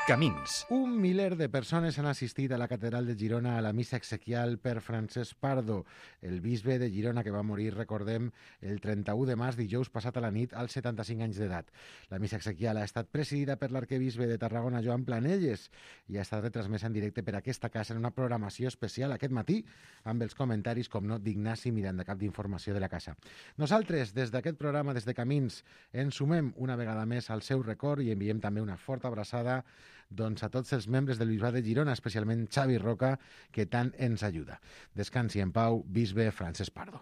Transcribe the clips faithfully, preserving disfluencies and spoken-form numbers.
Camins. Un miler de persones han assistit a la catedral de Girona a la missa exequial per Francesc Pardo, el bisbe de Girona que va morir, recordem, el trenta-u de març, dijous passat a la nit, als setanta-cinc anys d'edat. La missa exequial ha estat presidida per l'arquebisbe de Tarragona, Joan Planelles, i ha estat retransmesa en directe per aquesta casa en una programació especial aquest matí, amb els comentaris, com no, d'Ignasi Miranda, cap d'informació de la casa. Nosaltres, des d'aquest programa, des de Camins, ens sumem una vegada més al seu record i enviem també una forta abraçada doncs, a tots els membres del Bisbat de Girona, especialment Xavi Roca, que tant ens ajuda. Descansi en pau, bisbe Francesc Pardo.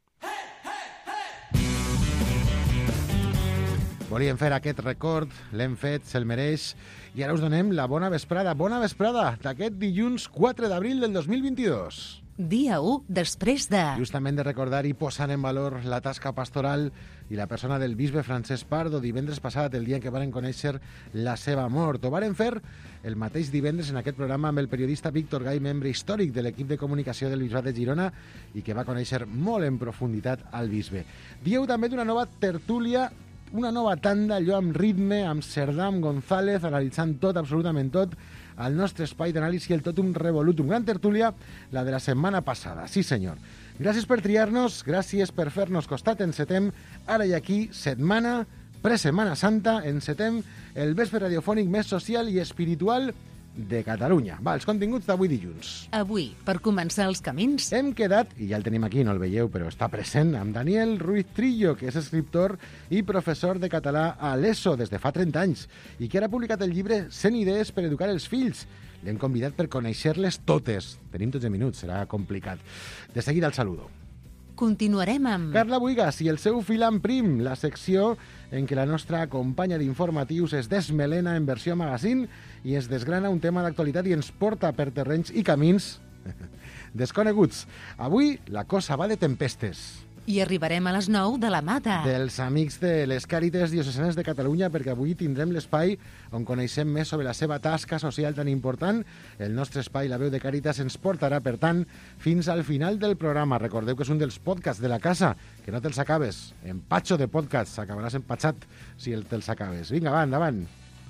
Volíem fer aquest record, l'hem fet, se'l mereix, i ara us donem la bona vesprada, bona vesprada d'aquest dilluns quatre d'abril del dos mil vint-i-dos. Dia u, després de... Justament de recordar i posar en valor la tasca pastoral i la persona del bisbe Francesc Pardo, divendres passat, el dia en què varen conèixer la seva mort. Ho varen fer el mateix divendres en aquest programa amb el periodista Víctor Gai, membre històric de l'equip de comunicació del Bisbat de Girona i que va conèixer molt en profunditat al bisbe. Dieu també d'una nova tertúlia, una nova tanda, allò amb ritme, amb Serdam González, analitzant tot, absolutament tot, al nostre espai d'anàlisi, el Totum Revolutum. Gran tertúlia, la de la setmana passada. Sí, senyor. Gràcies per triar-nos, gràcies per fer-nos costat. Encetem ara i aquí, setmana, pre-Setmana Santa, encetem el vespre radiofònic més social i espiritual de Catalunya. Va, els continguts d'avui dilluns. Avui, per començar els camins... Hem quedat, i ja el tenim aquí, no el veieu, però està present, amb Daniel Ruiz Trillo, que és escriptor i professor de català a l'ESO des de fa trenta anys, i que ara ha publicat el llibre cent idees per educar els fills. L'hem convidat per conèixer-les totes. Tenim dotze minuts, serà complicat. De seguida el saludo. Continuarem amb... Carla Buigas i el seu fil en prim, la secció en què la nostra companya d'informatius es desmelena en versió magazine i es desgrana un tema d'actualitat i ens porta per terrenys i camins desconeguts. Avui la cosa va de tempestes. I arribarem a les nou de la mà de... Dels amics de les Càrites Diocesanes de Catalunya, perquè avui tindrem l'espai on coneixem més sobre la seva tasca social tan important. El nostre espai, La Veu de Càritas, ens portarà, per tant, fins al final del programa. Recordeu que és un dels podcasts de la casa, que no te'ls acabes. Empatxo de podcasts, acabaràs empatxat si el te'ls acabes. Vinga, va, endavant.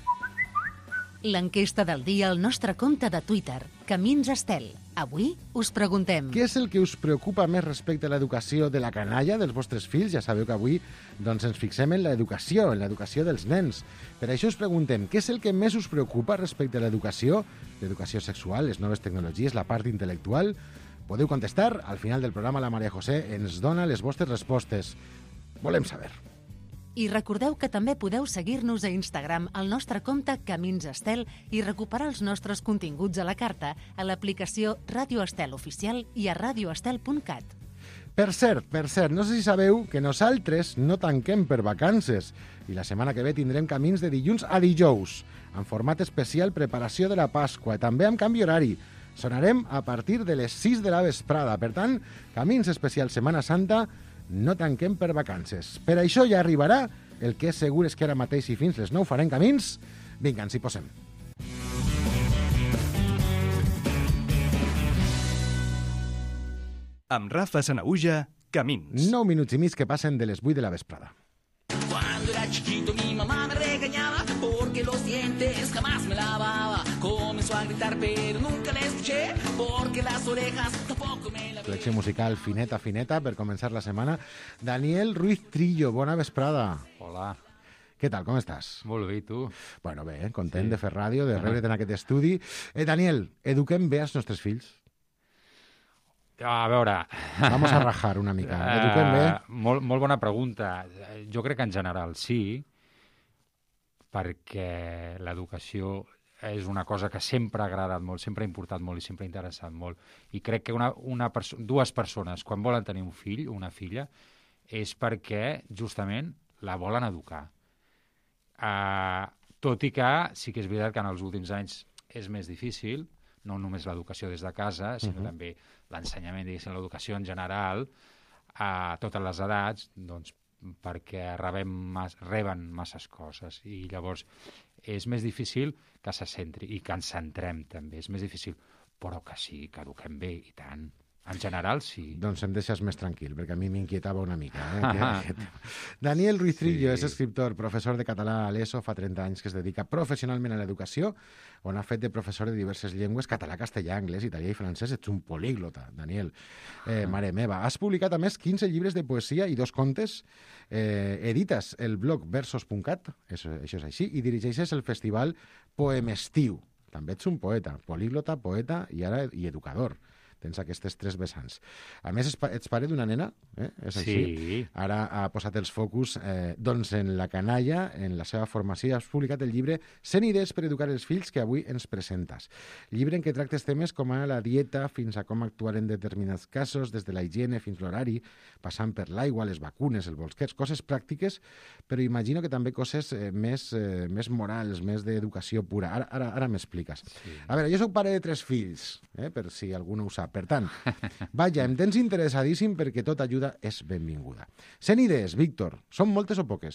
L'enquesta del dia al nostre compte de Twitter, Camins Estel. Avui us preguntem... Què és el que us preocupa més respecte a l'educació de la canalla dels vostres fills? Ja sabeu que avui doncs, ens fixem en l'educació, en l'educació dels nens. Per això us preguntem, què és el que més us preocupa respecte a l'educació? L'educació sexual, les noves tecnologies, la part intel·lectual? Podeu contestar. Al final del programa la Maria José ens dona les vostres respostes. Volem saber. I recordeu que també podeu seguir-nos a Instagram al nostre compte Camins Estel i recuperar els nostres continguts a la carta a l'aplicació Ràdio Estel Oficial i a radioestel punt cat. Per cert, per cert, no sé si sabeu que nosaltres no tanquem per vacances i la setmana que ve tindrem camins de dilluns a dijous, en format especial preparació de la Pasqua i també amb canvi horari. Sonarem a partir de les sis de la vesprada. Per tant, camins especial Setmana Santa, no tanquem per vacances. Per això ja arribarà el que és segur és que ara mateix i fins les nou farem camins. Vinga, ens hi posem. Amb Rafa Sanahuja, Camins. Nou minuts i mig que passen de les vuit de la vesprada. Cuando era chiquito mi mamá me regañaba porque los dientes jamás me lavaba. Comenzó a gritar pero nunca le escuché porque las orejas tampoco me lavé. Selecció musical fineta, fineta, per començar la setmana. Daniel Ruiz Trillo, bona vesprada. Hola. Què tal, com estàs? Molt bé, i tu? Bueno, bé, content sí. de fer ràdio, de rebre't en aquest estudi. Eh, Daniel, eduquem bé els nostres fills? A veure... Vamos a rajar una mica. Eduquem bé? Uh, molt, molt bona pregunta. Jo crec que en general sí, perquè l'educació és una cosa que sempre ha agradat molt, sempre ha importat molt i sempre ha interessat molt. I crec que una, una perso- dues persones, quan volen tenir un fill, una filla, és perquè, justament, la volen educar. Uh, tot i que sí que és veritat que en els últims anys és més difícil, no només l'educació des de casa, sinó uh-huh. també l'ensenyament, diguéssim, l'educació en general, a totes les edats, doncs, perquè rebem mas, reben masses coses i llavors és més difícil que se centri i que ens centrem també, és més difícil, però que sí, que eduquem bé i tant. En general, sí. Doncs em deixes més tranquil, perquè a mi m'inquietava una mica. Eh? que, que... Daniel Ruiz Trillo sí. és escriptor, professor de català a l'ESO, fa trenta anys que es dedica professionalment a l'educació, on ha fet de professor de diverses llengües, català, castellà, anglès, italià i francès. Ets un políglota, Daniel. Eh, mare meva. Has publicat, a més, quinze llibres de poesia i dos contes. Eh, edites el blog versos punt cat, això, això és així, i dirigeixes el festival Poemestiu. També ets un poeta, políglota, poeta i ara i educador. Tens aquestes tres vessants. A més, ets pare d'una nena, eh? És així. Sí. Ara ha posat els focus eh, doncs en la canalla, en la seva formació. Has publicat el llibre cent idees per educar els fills que avui ens presentes. Llibre en què tractes temes com a la dieta, fins a com actuar en determinats casos, des de la higiene fins l'horari, passant per l'aigua, les vacunes, el bolquets, coses pràctiques, però imagino que també coses eh, més, eh, més morals, més d'educació pura. Ara, ara, ara m'expliques. Sí. A veure, jo soc pare de tres fills, eh, per si algú no ho sap. Per tant, vaja, em tens interessadíssim perquè tota ajuda és benvinguda. cent idees, Víctor, són moltes o poques?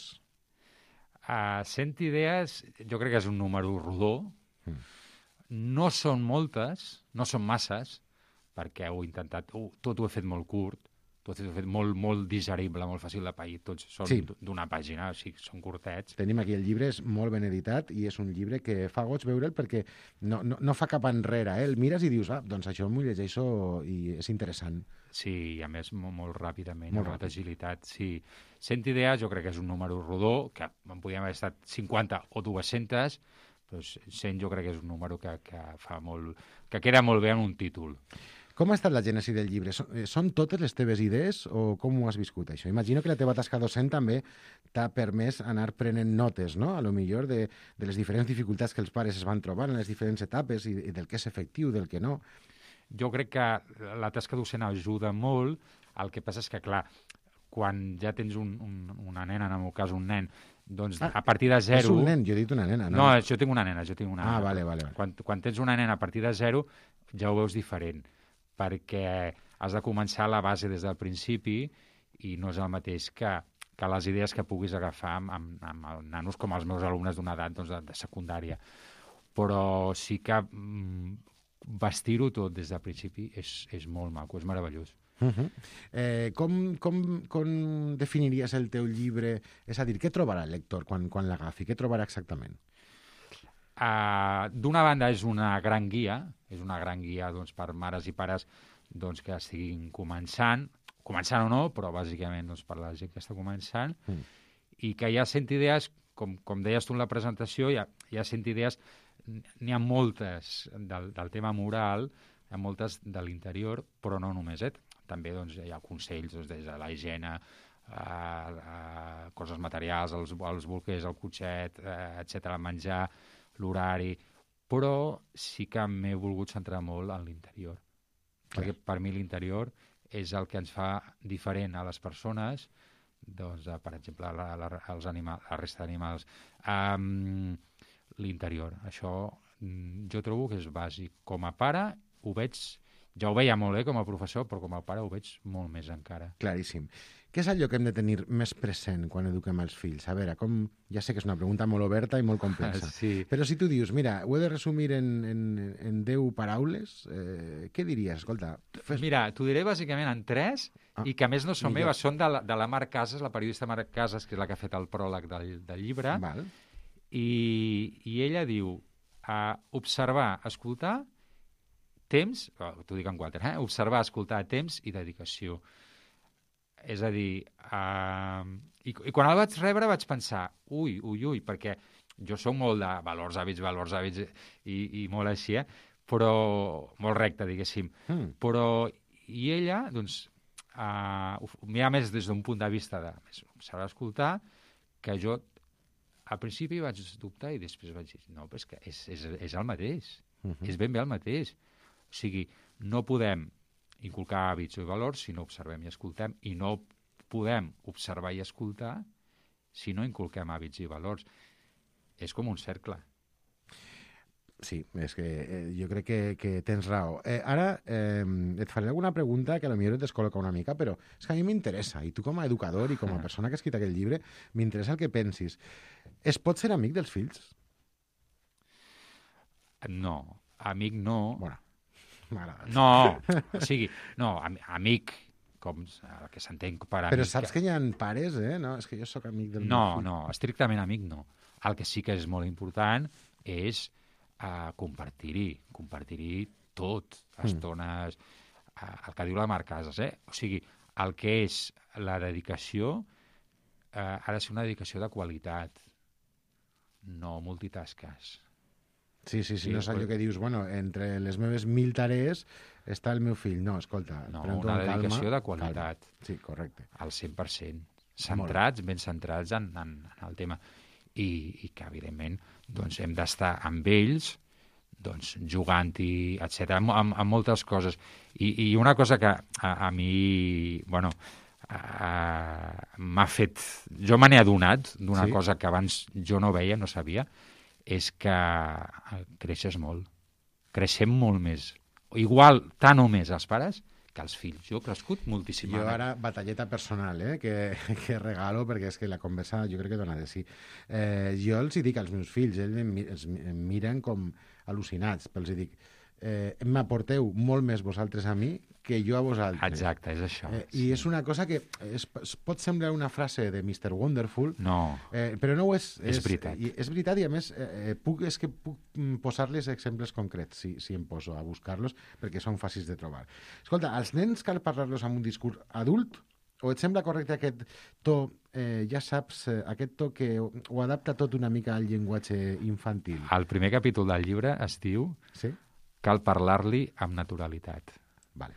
Uh, cent idees, jo crec que és un número rodó. Mm. No són moltes, no són masses, perquè ho he intentat, uh, tot ho he fet molt curt, tot ho he fet molt, molt digerible, molt fàcil de pair, tots són sí. d'una pàgina, o sigui, són curtets. Tenim aquí el llibre, és molt ben editat i és un llibre que fa goig veure'l perquè no, no, no fa cap enrere, eh? El mires i dius, ah, doncs això m'ho llegeixo i és interessant. Sí, i a més molt, molt ràpidament, molt amb molta ràpid. agilitat, sí. cent idees jo crec que és un número rodó, que en podríem haver estat cinquanta o dues-centes, però cent jo crec que és un número que, que, fa molt, que queda molt bé en un títol. Com ha estat la gènesi del llibre? Són, són totes les teves idees o com ho has viscut, això? Imagino que la teva tasca docent també t'ha permès anar prenent notes, no?, a lo millor de, de les diferents dificultats que els pares es van trobar en les diferents etapes i, i del que és efectiu, del que no. Jo crec que la tasca docent ajuda molt. El que passa és que, clar, quan ja tens un, un, una nena, en el meu cas un nen, doncs ah, a partir de zero... És un nen, jo he dit una nena, no? No, jo tinc una nena, jo tinc una ah, nena. Vale, vale, vale. Quan, quan tens una nena a partir de zero ja ho veus diferent, perquè has de començar a la base des del principi i no és el mateix que, que les idees que puguis agafar amb, amb, amb nanos com els meus alumnes d'una edat doncs, de, de secundària. Però sí que mm, vestir-ho tot des del principi és, és molt maco, és meravellós. Uh -huh. eh, com, com, com definiries el teu llibre? És a dir, què trobarà el lector quan, quan l'agafi? Què trobarà exactament? Uh, D'una banda és una gran guia, és una gran guia doncs, per mares i pares doncs, que estiguin començant, començant o no, però bàsicament doncs, per la gent que està començant, mm. i que hi ha cent idees, com, com deies tu en la presentació, hi ha, hi ha cent idees, n'hi ha moltes del, del tema moral, hi ha moltes de l'interior, però no només, eh? També doncs, hi ha consells doncs, des de la higiene, uh, uh, coses materials, els, els bolquers, el cotxet, uh, etcètera, menjar, l'horari, però sí que m'he volgut centrar molt en l'interior. Perquè per mi l'interior és el que ens fa diferent a les persones, doncs, per exemple, la, la, els animals, la resta d'animals. Um, l'interior, això jo trobo que és bàsic. Com a pare ho veig, ja ho veia molt, eh, com a professor, però com a pare ho veig molt més encara. Claríssim. Què és allò que hem de tenir més present quan eduquem els fills? A veure, com... ja sé que és una pregunta molt oberta i molt complexa, sí. Però si tu dius, mira, ho he de resumir en, en, en deu paraules, eh, què diries? Escolta... Fes... Mira, t'ho diré bàsicament en tres, ah, i que a més no són millor. meves, són de la, de la Mar Casas, la periodista Mar Casas, que és la que ha fet el pròleg del, del llibre, Val. I, i ella diu uh, observar, escoltar, temps, oh, t'ho dic en quatre, eh? observar, escoltar, temps i dedicació. És a dir, uh, i, i quan el vaig rebre vaig pensar, ui, ui, ui, perquè jo soc molt de valors, hàbits, valors, hàbits, i, i molt així, eh? Però molt recte, diguéssim. Mm. Però, i ella, doncs, uh, mira més des d'un punt de vista de saber escoltar, que jo al principi vaig dubtar i després vaig dir, no, però és que és, és, és el mateix, uh-huh. és ben bé el mateix. O sigui, no podem inculcar hàbits o valors si no observem i escoltem, i no podem observar i escoltar si no inculquem hàbits i valors. És com un cercle. Sí, és que eh, jo crec que, que tens raó. Eh, ara eh, et faré alguna pregunta que potser et descol·loca una mica, però és que a mi m'interessa, i tu com a educador i com a persona que ha escrit aquest llibre, m'interessa el que pensis. Es pot ser amic dels fills? No, amic no. Bueno. M'agrada. No, o sigui, no, am amic, com el que s'entén per amic... Però saps que hi ha pares, eh? No, és que jo sóc amic del No, meu fill. no, estrictament amic no. El que sí que és molt important és uh, compartir-hi, compartir-hi tot, estones, uh, el que diu la Mar Casas, eh? O sigui, el que és la dedicació uh, ha de ser una dedicació de qualitat, no multitasques. Sí, sí, sí, Sí, no és allò però- que dius, bueno, entre les meves mil tarees està el meu fill. No, escolta, No, pren-t'ho una amb calma, dedicació de calma. qualitat. Sí, correcte. Al cent per cent. Centrats, ben centrats en, en, en el tema. I, i que, evidentment, doncs, hem d'estar amb ells, doncs, jugant-hi, etcètera, amb, amb, amb moltes coses. I, I una cosa que a, a mi, bueno, uh, m'ha fet... Jo me n'he adonat d'una Sí? cosa que abans jo no veia, no sabia, és que creixes molt. Creixem molt més. Igual, tant o més els pares que els fills. Jo he crescut moltíssim. Jo ara, batalleta personal, eh, que, que regalo, perquè és que la conversa jo crec que dona de sí. Eh, jo els hi dic als meus fills, ells em, mi- els, mi- em miren com al·lucinats, però els hi dic, eh, m'aporteu molt més vosaltres a mi que jo a vosaltres. Exacte, és això. Eh, I és una cosa que es, es pot semblar una frase de mister Wonderful, No, Eh, però no ho és. És veritat. I, és veritat, i a més, eh, puc, és que puc mm, posar-les exemples concrets, si, si em poso a buscar-los, perquè són fàcils de trobar. Escolta, als nens cal parlar-los amb un discurs adult? O et sembla correcte aquest to, eh, ja saps, eh, aquest to que ho, ho adapta tot una mica al llenguatge infantil? el primer capítol del llibre es diu Sí? Cal parlar-li amb naturalitat. Vale.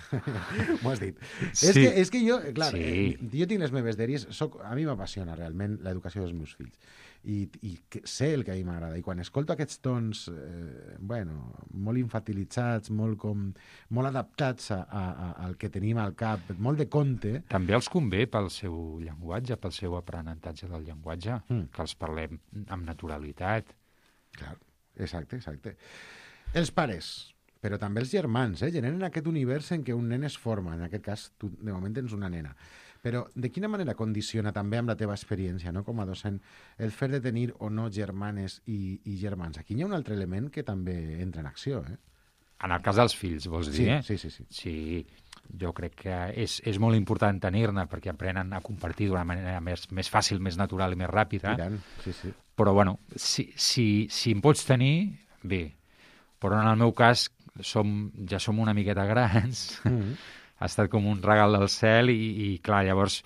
M'ho has dit. Sí. És, que, és que jo, clar, Sí. eh, jo tinc les meves dèries, soc, a mi m'apassiona realment l'educació dels meus fills. I, i que sé el que a mi m'agrada. I quan escolto aquests tons, eh, bueno, molt infantilitzats, molt, com, molt adaptats a, a, a, al que tenim al cap, molt de conte, També els convé pel seu llenguatge, pel seu aprenentatge del llenguatge, Mm. que els parlem amb naturalitat. clar, exacte, exacte. Els pares, però també els germans, eh, generen aquest univers en què un nen es forma. En aquest cas, tu de moment tens una nena. Però de quina manera condiciona també amb la teva experiència, no, com a docent, el fet de tenir o no germanes i, i germans? Aquí hi ha un altre element que també entra en acció, eh? En el cas dels fills, vols dir, Sí, eh? sí, sí, sí. Sí, jo crec que és, és molt important tenir-ne perquè aprenen a compartir d'una manera més, més fàcil, més natural i més ràpida. I tant, sí, sí. Però, bueno, si, si, si em pots tenir, bé. Però en el meu cas som, ja som una miqueta grans. Mm -hmm. Ha estat com un regal del cel i, i clar, llavors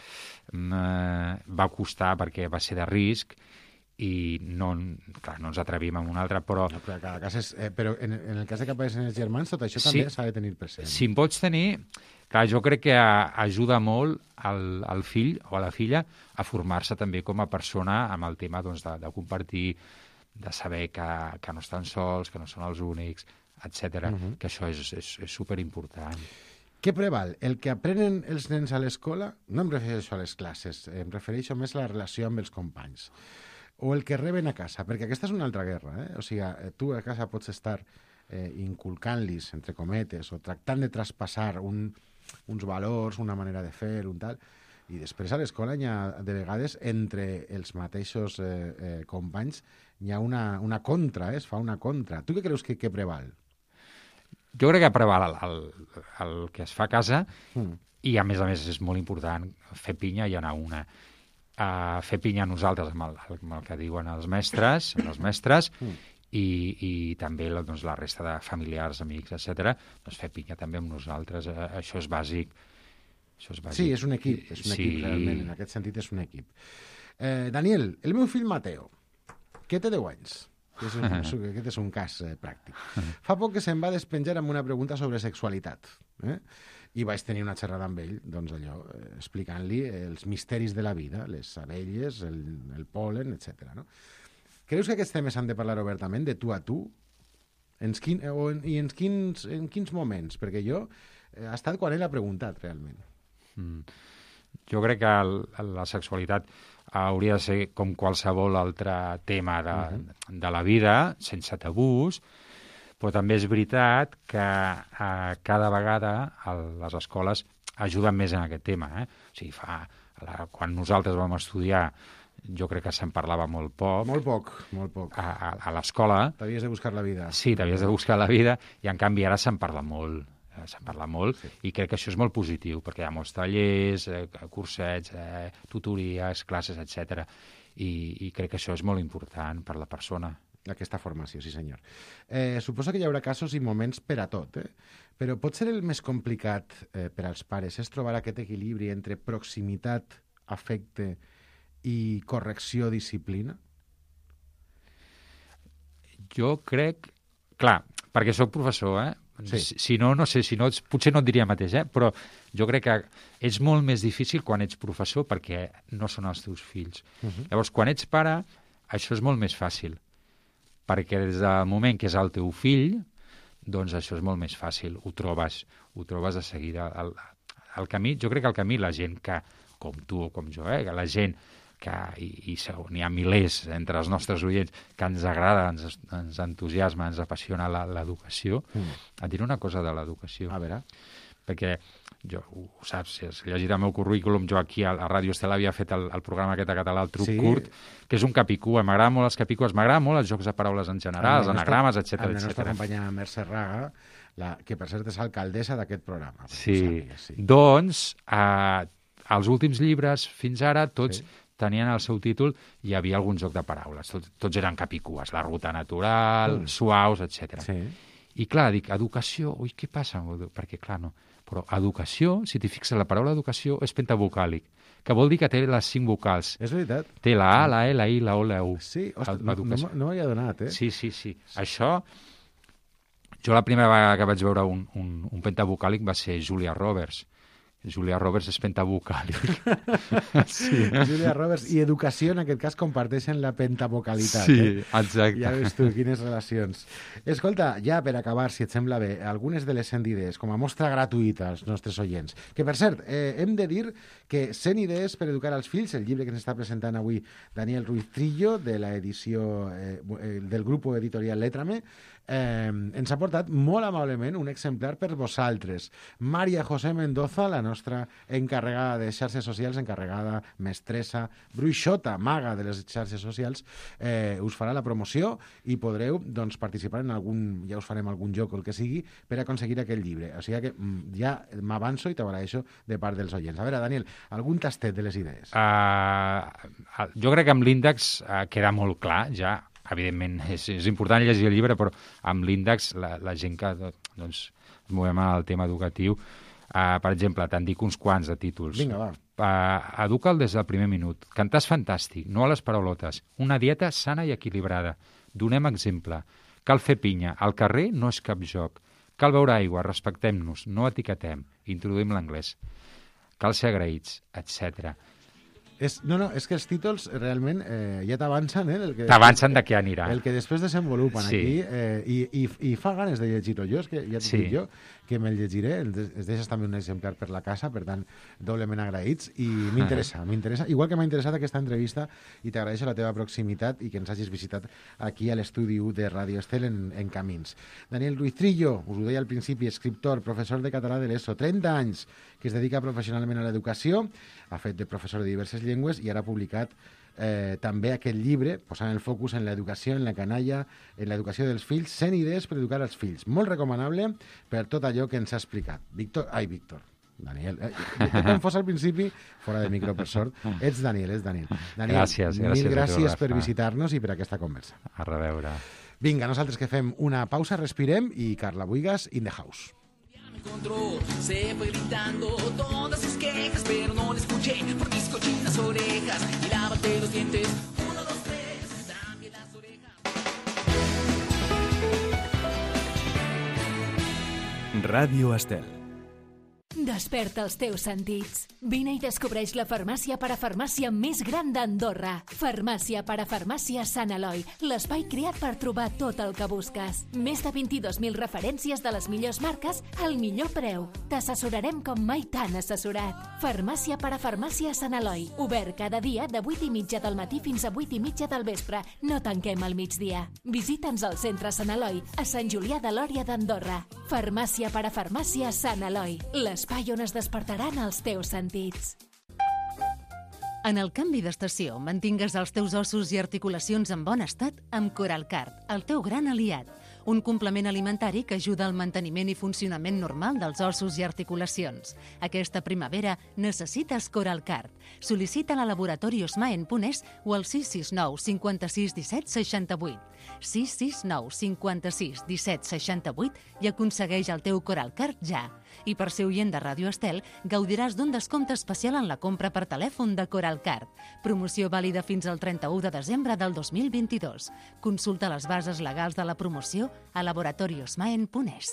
eh, va costar perquè va ser de risc i no, clar, no ens atrevim amb un altre, però No, però, cada cas és, eh, però en, en el cas de que apareixen els germans, tot això Sí. també s'ha de tenir present. si em pots tenir, clar, jo crec que a, ajuda molt al, al fill o a la filla a formar-se també com a persona amb el tema doncs, de, de compartir, de saber que, que no estan sols, que no són els únics, etcètera. Mhm. Que això és, és, és superimportant. Què preval? El que aprenen els nens a l'escola? No em refereixo a les classes, em refereixo més a la relació amb els companys. O el que reben a casa, perquè aquesta és una altra guerra, eh? O sigui, eh, tu a casa pots estar eh, inculcant-los, entre cometes, o tractant de traspassar un, uns valors, una manera de fer, un tal, i després a l'escola hi ha, de vegades, entre els mateixos eh, eh, companys, hi ha una, una contra, eh? Es fa una contra. Tu què creus que, que preval? Jo crec que preval el, el, el que es fa a casa Mm. i, a més a més, és molt important fer pinya i anar una. Uh, fer pinya nosaltres amb el, amb el que diuen els mestres, els mestres, Mm. i, i també la, doncs, la resta de familiars, amics, etcètera. Doncs fer pinya també amb nosaltres. Uh, això és bàsic. Això és bàsic. Sí, és un equip, és un Sí. equip realment, en aquest sentit és un equip. Eh, Daniel, el meu fill Mateo, que té deu anys, que és un, aquest és un cas eh, pràctic. Fa poc que se'n va despenjar amb una pregunta sobre sexualitat, eh? I vaig tenir una xerrada amb ell, doncs allò, eh, explicant-li els misteris de la vida, les abelles, el, el pol·len, etcètera. No? Creus que aquests temes s'han de parlar obertament, de tu a tu? En quin, o en, I en quins, en quins moments? Perquè jo eh, ha estat quan ell ha preguntat, realment. Mm. Jo crec que el, la sexualitat hauria de ser com qualsevol altre tema de, uh-huh. de la vida, sense tabús, però també és veritat que eh, cada vegada a les escoles ajuden més en aquest tema. Eh? O sigui, fa, la, quan nosaltres vam estudiar jo crec que se'n parlava molt poc. Molt poc, molt poc. A, a, a l'escola. T'havies de buscar la vida. Sí, t'havies de buscar la vida, i en canvi ara se'n parla molt. Se'n parla molt, sí. I crec que això és molt positiu, perquè hi ha molts tallers, eh, cursets, eh, tutories, classes, etcètera. I, I crec que això és molt important per la persona. Aquesta formació, sí senyor. Eh, suposo que hi haurà casos i moments per a tot, eh? Però pot ser el més complicat eh, per als pares és trobar aquest equilibri entre proximitat, afecte i correcció, disciplina? Jo crec... Clar, perquè sóc professor, eh? Sí. Si, si no, no sé, si no, potser no et diria mateix, eh? Però jo crec que és molt més difícil quan ets professor perquè no són els teus fills. Uh-huh. Llavors, quan ets pare, això és molt més fàcil, perquè des del moment que és el teu fill, doncs això és molt més fàcil, ho trobes, ho trobes de seguida. El, el camí, jo crec que el camí, la gent que, com tu o com jo, eh? la gent que, i, i n'hi ha milers entre els nostres oients, que ens agrada, ens, ens entusiasma, ens apassiona l'educació. Mm. Et diré una cosa de l'educació. A veure. Perquè, jo, ho saps, si has llegit el meu currículum, jo aquí a, a Ràdio Estel havia fet el, el programa aquest a català, el Truc sí. Curt, que és un capicua. M'agraden molt els capicues, m'agraden molt els jocs de paraules en general, els anagrames, etcètera. Amb la nostra companya Mercè Raga, la, que per cert és alcaldessa d'aquest programa. Sí. Sàpigues, sí. Doncs, eh, els últims llibres, fins ara, tots... Sí. tenien el seu títol, hi havia algun joc de paraules. Tots, tots eren capicues, la ruta natural, mm. suaus, etcètera. Sí. I clar, dic, educació, ui, què passa? Perquè clar, no. Però educació, si t'hi fixes, la paraula educació és pentavocàlic, que vol dir que té les cinc vocals. És veritat. Té la A, la E, la I, la O, la U. Sí, ostres, no, no, no m'havia donat, eh? Sí, sí, sí. Això, jo la primera vegada que vaig veure un, un, un pentavocàlic va ser Julia Roberts. Julia Roberts és pentavocàlic. Sí. Julia Roberts i educació, en aquest cas, comparteixen la pentavocalitat. Sí, eh? exacte. Ja veus tu, quines relacions. Escolta, ja per acabar, si et sembla bé, algunes de les cent idees, com a mostra gratuïta als nostres oients. Que, per cert, eh, hem de dir que cent idees per educar als fills, el llibre que ens està presentant avui Daniel Ruiz Trillo, de l'edició eh, del grup editorial Létrame, eh, ens ha portat molt amablement un exemplar per vosaltres. Maria José Mendoza, la nostra encarregada de xarxes socials, encarregada mestressa, bruixota, maga de les xarxes socials, eh, us farà la promoció i podreu doncs, participar en algun, ja us farem algun joc o el que sigui, per aconseguir aquell llibre. O sigui que ja m'avanço i t'agraeixo de part dels oients. A veure, Daniel, algun tastet de les idees? Uh, jo crec que amb l'índex uh, queda molt clar, ja. Evidentment, és, és important llegir el llibre, però amb l'índex, la, la gent que doncs, es movem al tema educatiu, uh, per exemple, te'n dic uns quants de títols. Vinga, va. Uh, Educa'l des del primer minut. Cantar és fantàstic, no a les paraulotes. Una dieta sana i equilibrada. Donem exemple. Cal fer pinya. Al carrer no és cap joc. Cal beure aigua, respectem-nos, no etiquetem. Introduïm l'anglès. Cal ser agraïts, etcètera. És, no, no, és que els títols realment eh, ja t'avancen, eh? El que t'avancen de què anirà. El que després desenvolupen sí. aquí eh, i, i, i fa ganes de llegir-ho. Jo, és que ja t'ho sí. dic jo, que me'l llegiré, es deixes també un exemplar per la casa, per tant, doblement agraïts, i m'interessa, m'interessa. Igual que m'ha interessat aquesta entrevista, i t'agraeixo la teva proximitat i que ens hagis visitat aquí a l'estudi de Ràdio Estel en, en Camins. Daniel Ruiz Trillo, us ho deia al principi, escriptor, professor de català de l'ESO, trenta anys, que es dedica professionalment a l'educació, ha fet de professor de diverses llengües i ara ha publicat eh, també aquest llibre posant el focus en l'educació, en la canalla, en l'educació dels fills, cent idees per educar els fills. Molt recomanable per tot allò que ens ha explicat. Víctor, ai, Víctor, Daniel, eh, com fos al principi, fora de micro, per sort, ets Daniel, ets Daniel. Daniel, gràcies, gràcies. Mil gràcies per visitar-nos i per aquesta conversa. A reveure. Vinga, nosaltres que fem una pausa, respirem i Carla Buigas, in the house. Encontró, se fue gritando todas sus quejas, pero no le escuché por mis cochinas orejas. Y lávate los dientes, uno, dos, tres, también las orejas. Ràdio Estel. Desperta els teus sentits. Vine i descobreix la farmàcia parafarmàcia més gran d'Andorra. Farmàcia parafarmàcia Sant Eloi, l'espai creat per trobar tot el que busques. Més de vint-i-dos mil referències de les millors marques al millor preu. T'assessorarem com mai t'han assessorat. Farmàcia parafarmàcia Sant Eloi, obert cada dia de vuit i mitja del matí fins a vuit i mitja del vespre. No tanquem al migdia. Visita'ns al centre Sant Eloi, a Sant Julià de Lòria d'Andorra. Farmàcia parafarmàcia Sant Eloi, l'espai on es despertaran els teus sentits. En el canvi d'estació, mantingues els teus ossos i articulacions en bon estat amb Coralcard, el teu gran aliat. Un complement alimentari que ajuda al manteniment i funcionament normal dels ossos i articulacions. Aquesta primavera necessites Coralcard. Sol·licita-la a Laboratori Osmaen punt es o al sis sis nou cinquanta-sis disset seixanta-vuit. sis sis nou cinquanta-sis disset seixanta-vuit i aconsegueix el teu Coralcard ja. I per ser oient de Ràdio Estel, gaudiràs d'un descompte especial en la compra per telèfon de Coralcard. Promoció vàlida fins al trenta-u de desembre del dos mil vint-i-dos. Consulta les bases legals de la promoció a laboratori osmaen punt es.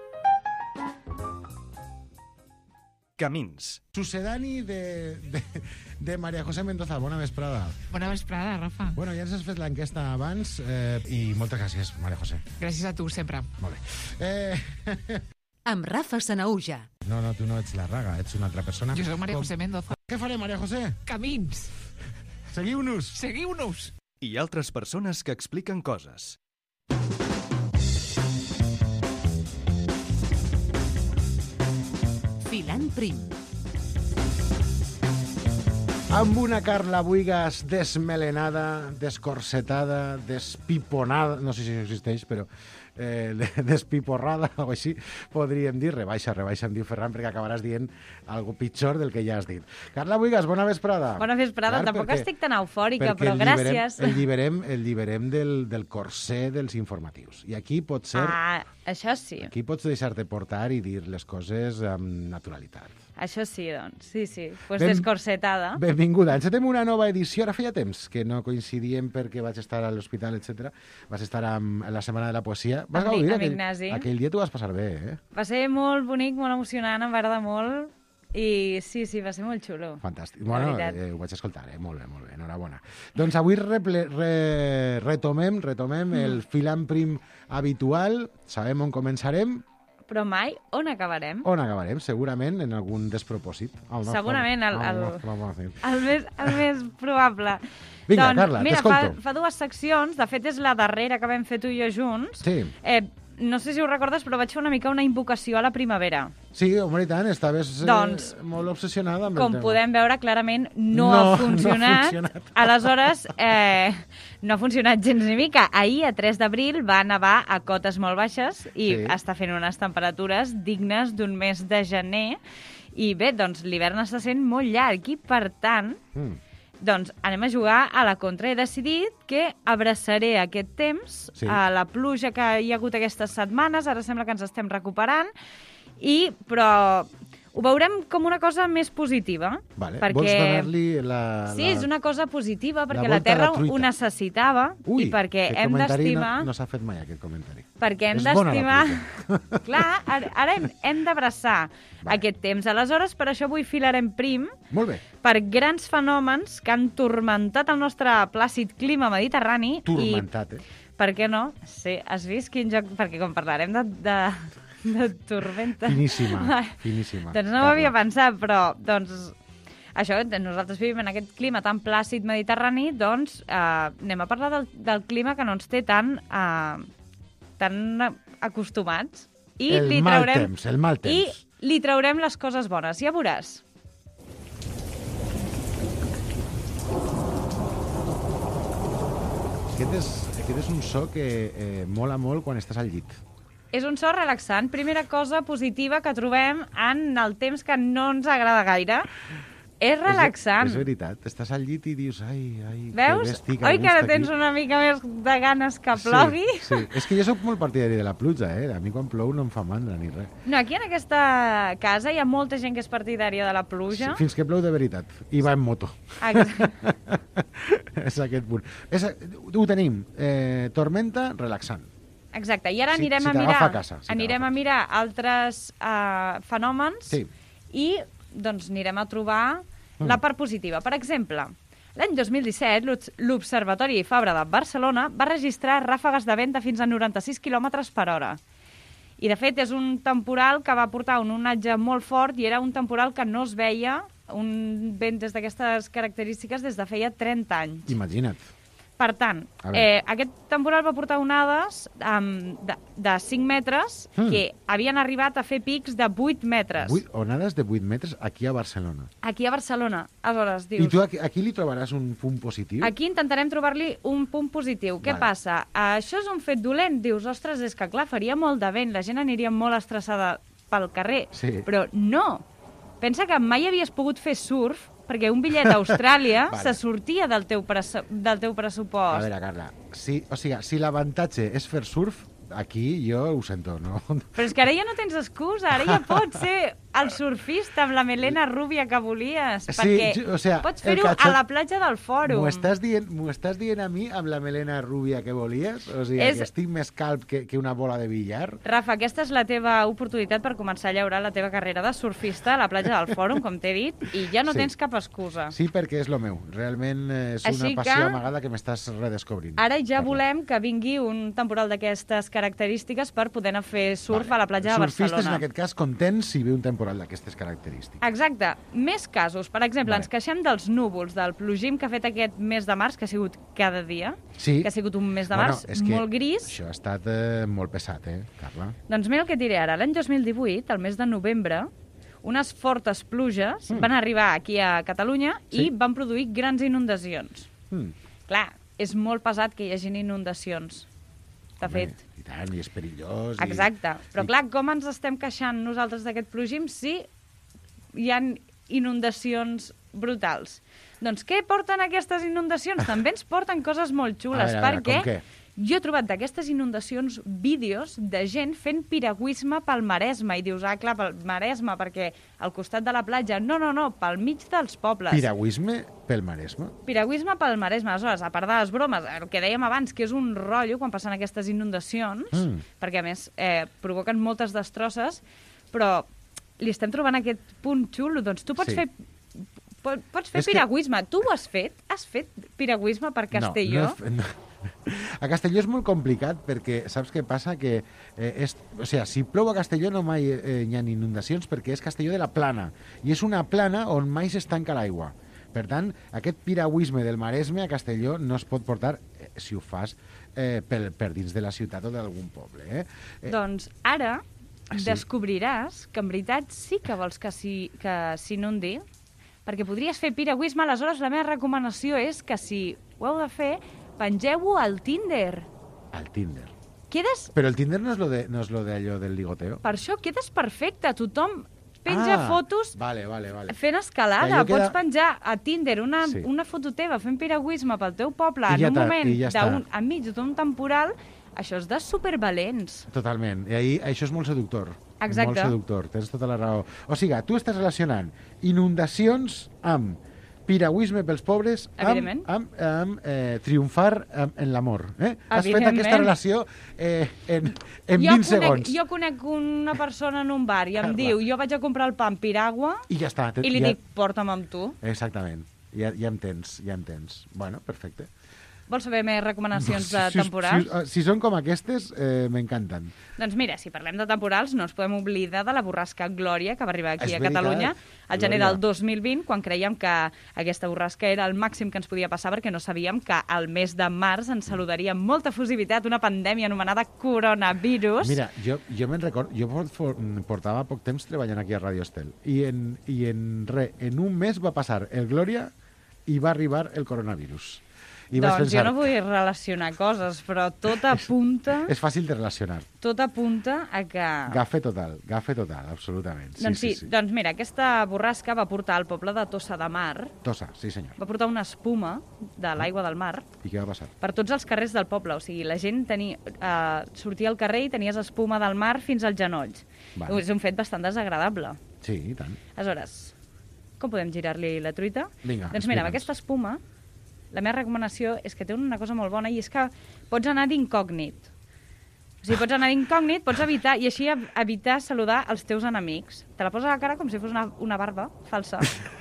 Camins. Sucedani de, de, de María José Mendoza. Bona vesprada. Bona vesprada, Rafa. Bueno, ja ens has fet l'enquesta abans eh, i moltes gràcies, María José. Gràcies a tu, sempre. Molt bé. Eh... Amb Rafa Sanauja. No, no, tu no ets la Raga, ets una altra persona. Jo soc María Com... José Mendoza. Què farem, María José? Camins. Seguiu-nos. Seguiu-nos. I altres persones que expliquen coses. Filant prim. Amb una Carla Buigas desmelenada, descorsetada, despiponada, no sé si existeix, però eh, despiporrada o així, podríem dir. Rebaixa, rebaixa, em diu Ferran, perquè acabaràs dient algo pitjor del que ja has dit. Carla Buigas, bona vesprada. Bona vesprada, Clar, tampoc perquè, estic tan eufòrica, però el lliberem, gràcies. El lliberem, el lliberem del, del corsé dels informatius. I aquí pot ser... Ah, això sí. Aquí pots deixar-te portar i dir les coses amb naturalitat. Això sí, doncs. Sí, sí. Pues Ben- descorsetada. Benvinguda. Encetem una nova edició. Ara feia temps que no coincidíem perquè vaig estar a l'hospital, etcètera. Vas estar amb la Setmana de la Poesia. Vas Amb gaudir Amb aquell, Ignasi. aquell dia t'ho vas passar bé, eh? Va ser molt bonic, molt emocionant, em va agradar molt. I sí, sí, va ser molt xulo. Fantàstic. La Bueno, veritat. eh, ho vaig escoltar, eh? Molt bé, molt bé. Enhorabona. Doncs avui reple, re, retomem, retomem Mm. el filant prim habitual. Sabem on començarem, Però mai on acabarem? on acabarem, segurament en algun despropòsit. Al nostre- Segurament, el- al el- nostre mòbil. El més, el més probable. Vinga, doncs, Carla, mira, fa, t'escolto. fa dues seccions, de fet és la darrera que vam fer tu i jo junts. Sí. Eh, no sé si ho recordes, però vaig fer una mica una invocació a la primavera. Sí, home, i tant, estaves eh, Doncs, molt obsessionada amb Com el tema. podem veure, clarament No, no, no ha ha funcionat. funcionat. Aleshores, eh, no ha funcionat gens ni mica. Ahir, a tres d'abril, va nevar a cotes molt baixes i Sí. està fent unes temperatures dignes d'un mes de gener. I bé, doncs l'hivern està sent molt llarg i, per tant, Mm. doncs anem a jugar a la contra. He decidit que abraçaré aquest temps, Sí. a la pluja que hi ha hagut aquestes setmanes, ara sembla que ens estem recuperant, i, però ho veurem com una cosa més positiva. Vale. perquè... Vols donar-li la... Sí, la... és una cosa positiva, perquè la la, volta a la Terra truita. ho necessitava Ui, i perquè aquest hem comentari d'estimar... No, no s'ha fet mai, aquest comentari. Perquè hem És bona la d'estimar... Clar, ara, ara hem, hem d'abraçar Vale. aquest temps. Aleshores, per això avui filarem prim Molt bé. per grans fenòmens que han turmentat el nostre plàcid clima mediterrani. Turmentat, eh? I, per què no? Sí, has vist quin joc... Perquè com parlarem de, de, de tormenta... Finíssima, finíssima. Doncs no ho havia pensat, però doncs, això, nosaltres vivim en aquest clima tan plàcid mediterrani, doncs eh, anem a parlar del, del clima que no ens té tan, eh, tan acostumats. I El li mal traurem, temps, el mal temps. I li traurem les coses bones, ja veuràs. Aquest és, aquest és un so que eh, mola molt quan estàs al llit. És un so relaxant. Primera cosa positiva que trobem en el temps que no ens agrada gaire. És relaxant. És, és veritat. Estàs al llit i dius, ai, ai, Veus? que bé estic a Oi que gust ara tens aquí. una mica més de ganes que plogui? Sí, sí. És que jo sóc molt partidari de la pluja, eh? A mi quan plou no em fa mandra ni res. No, aquí en aquesta casa hi ha molta gent que és partidària de la pluja. Sí, fins que plou de veritat. I va en moto. Exacte. És aquest punt. És, ho tenim. Eh, tormenta relaxant. Exacte. I ara Si- anirem si a mirar, t'agafa a casa, si anirem t'agafa a mirar altres uh, fenòmens Sí. i doncs anirem a trobar la part positiva. Per exemple, l'any dos mil disset, l'Obs- l'Observatori Fabra de Barcelona va registrar ràfegues de vent de fins a noranta-sis quilòmetres per hora. I, de fet, és un temporal que va portar un onatge molt fort i era un temporal que no es veia, un vent des d'aquestes característiques des de feia trenta anys. Imagina't. Per tant, A veure. eh, aquest temporal va portar onades um, de, de cinc metres Mm. que havien arribat a fer pics de vuit metres. Vuit, onades de vuit metres aquí a Barcelona. Aquí a Barcelona. Aleshores, I dius... tu aquí, aquí li trobaràs un punt positiu? Aquí intentarem trobar-li un punt positiu. Què Vale. passa? Això és un fet dolent? Dius, ostres, és que clar, faria molt de vent, la gent aniria molt estressada pel carrer. Sí. Però no. Pensa que mai havies pogut fer surf perquè un bitllet a Austràlia Vale. se sortia del teu, presu del teu A pressupost. veure, Carla, si, o sigui, si l'avantatge és fer surf, aquí jo ho sento, no? Però és que ara ja no tens excusa, ara ja pots ser el surfista amb la melena rúbia que volies, Sí, perquè jo- o sea, pots el fer-ho cachot- a la platja del Fòrum. M'ho estàs, dient, m'ho estàs dient a mi amb la melena rúbia que volies? O sigui, És- que estic més calb que, que una bola de billar? Rafa, aquesta és la teva oportunitat per començar a llaurar la teva carrera de surfista a la platja del Fòrum, com t'he dit, i ja no Sí. tens cap excusa. Sí, perquè és lo meu. Realment eh, és Així una passió que- amagada que m'estàs redescobrint. Ara ja Carla. volem que vingui un temporal d'aquestes característiques per poder anar a fer surf a la platja de Surfistes, Barcelona. en aquest cas, contents si ve un temporal d'aquestes característiques. Exacte. Més casos. Per exemple, Vale. ens queixem dels núvols, del plogim que ha fet aquest mes de març, que ha sigut cada dia, Sí. que ha sigut un mes de Bueno, març és que molt gris. Això ha estat eh, molt pesat, eh, Carla? Doncs mira el que et diré ara. L'any dos mil divuit, al mes de novembre, unes fortes pluges Mm. van arribar aquí a Catalunya Sí. i van produir grans inundacions. Mm. Clar, és molt pesat que hi hagin inundacions. De Home, fet. I tant, i és perillós. Exacte. Però i... clar, com ens estem queixant nosaltres d'aquest plogim si hi han inundacions brutals? Doncs què porten aquestes inundacions? També ens porten coses molt xules, A veure, a veure, perquè com què? jo he trobat d'aquestes inundacions vídeos de gent fent piragüisme pel Maresme. I dius, ah, clar, pel Maresme, perquè al costat de la platja. No, no, no, pel mig dels pobles. Piragüisme pel Maresme? Piragüisme pel Maresme. Aleshores, a part de les bromes, el que dèiem abans, que és un rotllo quan passen aquestes inundacions, Mm. perquè a més eh, provoquen moltes destrosses, però li estem trobant aquest punt xulo. Doncs tu pots Sí. fer po- pots fer És que- piragüisme. Tu ho has fet? Has fet piragüisme per Castelló? No, no, he fe- no. A Castelló és molt complicat perquè saps què passa? Que, eh, és, o sea, si plou a Castelló no mai eh, hi ha inundacions perquè és Castelló de la Plana i és una plana on mai s'estanca l'aigua. Per tant, aquest piragüisme del Maresme a Castelló no es pot portar eh, si ho fas eh, per, per dins de la ciutat o d'algun poble. Eh? Eh, Doncs ara Ah, sí? descobriràs que en veritat sí que vols que s'hi- que s'inundi, perquè podries fer piragüisme. Aleshores, la meva recomanació és que si ho heu de fer, pengeu-ho al Tinder. al Tinder. Quedes, Però el Tinder no és lo de, no és lo d'allò del ligoteo? per això quedes perfecte. Tothom penja Ah, fotos Vale, vale, vale. fent escalada. Que allò queda- Pots penjar a Tinder una, Sí. una foto teva fent piragüisme pel teu poble I en ja un està, moment, i ja està. d'un- enmig d'un temporal. Això és de supervalents. Totalment. I ahir, això és molt seductor. Exacte. Molt seductor, tens tota la raó. O sigui, tu estàs relacionant inundacions amb piragüisme pels pobres, amb, Evidentment. amb, amb eh, triomfar amb, en l'amor. Eh? Has fet Evidentment. aquesta relació eh, en, en jo vint conec, segons. Jo conec una persona en un bar i em Carla. diu, jo vaig a comprar el pa amb piragua I ja està. i li ja... dic, porta'm amb tu. Exactament. Ja, ja em tens, ja em tens. Bueno, perfecte. Vols saber més recomanacions de si, temporals? Si, si són com aquestes, eh, m'encanten. Doncs mira, si parlem de temporals, no ens podem oblidar de la borrasca Glòria, que va arribar aquí És a veritat, Catalunya al gener Glòria. del dos mil vint, quan creiem que aquesta borrasca era el màxim que ens podia passar, perquè no sabíem que al mes de març ens saludaria amb molta fusivitat una pandèmia anomenada coronavirus. Mira, jo, jo me'n record, jo por- for- portava poc temps treballant aquí a Radio Estel i en, i en re, en un mes va passar el Glòria i va arribar el coronavirus. I vaig doncs pensar, jo no vull relacionar coses, però tot apunta, és fàcil de relacionar. tot apunta a que... Gafe total, gafe total, absolutament. Sí, doncs sí, sí, sí. doncs mira, aquesta borrasca va portar al poble de Tossa de Mar, Tossa, sí senyor. va portar una espuma de l'aigua del mar I què va passar? per tots els carrers del poble. O sigui, la gent tenia, eh, sortia al carrer i tenies espuma del mar fins als genolls. Vale. És un fet bastant desagradable. Sí, i tant. Aleshores, com podem girar-li la truita? Vinga, doncs mira, amb explica'ns. aquesta espuma, la meva recomanació és que té una cosa molt bona i és que pots anar d'incògnit. O sigui, pots anar d'incògnit, pots evitar, i així ev- evitar saludar els teus enemics. Te la poses a la cara com si fos una, una barba falsa.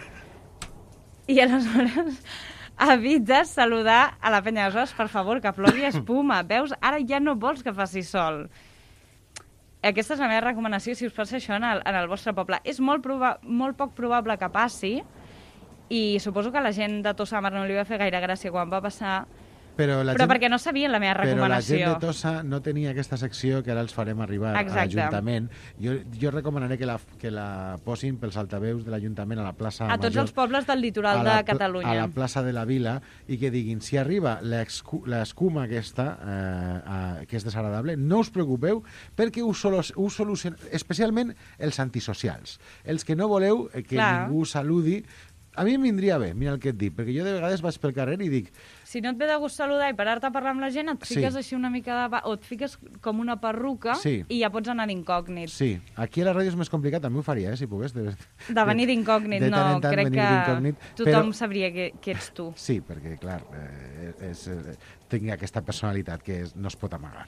I aleshores evites saludar a la penya. Aleshores, per favor, que plogui espuma. Veus? Ara ja no vols que faci sol. Aquesta és la meva recomanació si us passa això en el, en el vostre poble. És molt, proba molt poc probable que passi, i suposo que a la gent de Tossa de Mar no li va fer gaire gràcia quan va passar, Però, la Però gent, perquè no sabien la meva però la gent recomanació. de Tossa no tenia aquesta secció que ara els farem arribar Exacte. a l'Ajuntament. Jo, jo recomanaré que la, que la posin pels altaveus de l'Ajuntament a la plaça A tots Major, els pobles del litoral a la, de Catalunya. a la plaça de la Vila, i que diguin, si arriba l'escuma aquesta, eh, eh, que és desagradable, no us preocupeu, perquè us, solu us solucion... especialment els antisocials, els que no voleu eh, que Clar. ningú saludi. A mi em vindria bé, mira el que et dic, perquè jo de vegades vaig pel carrer i dic, Si no et ve de gust saludar i parar-te a parlar amb la gent, et Sí. fiques així una mica de... o et fiques com una perruca Sí. i ja pots anar d'incògnit. sí, aquí a la ràdio és més complicat, també ho faria, eh, si pogués. De, De venir d'incògnit, de no. tant en tant Crec venir que d'incògnit, tothom però- sabria que, que ets tu. Sí, perquè, clar, eh, és, eh, tinc aquesta personalitat que és, no es pot amagar.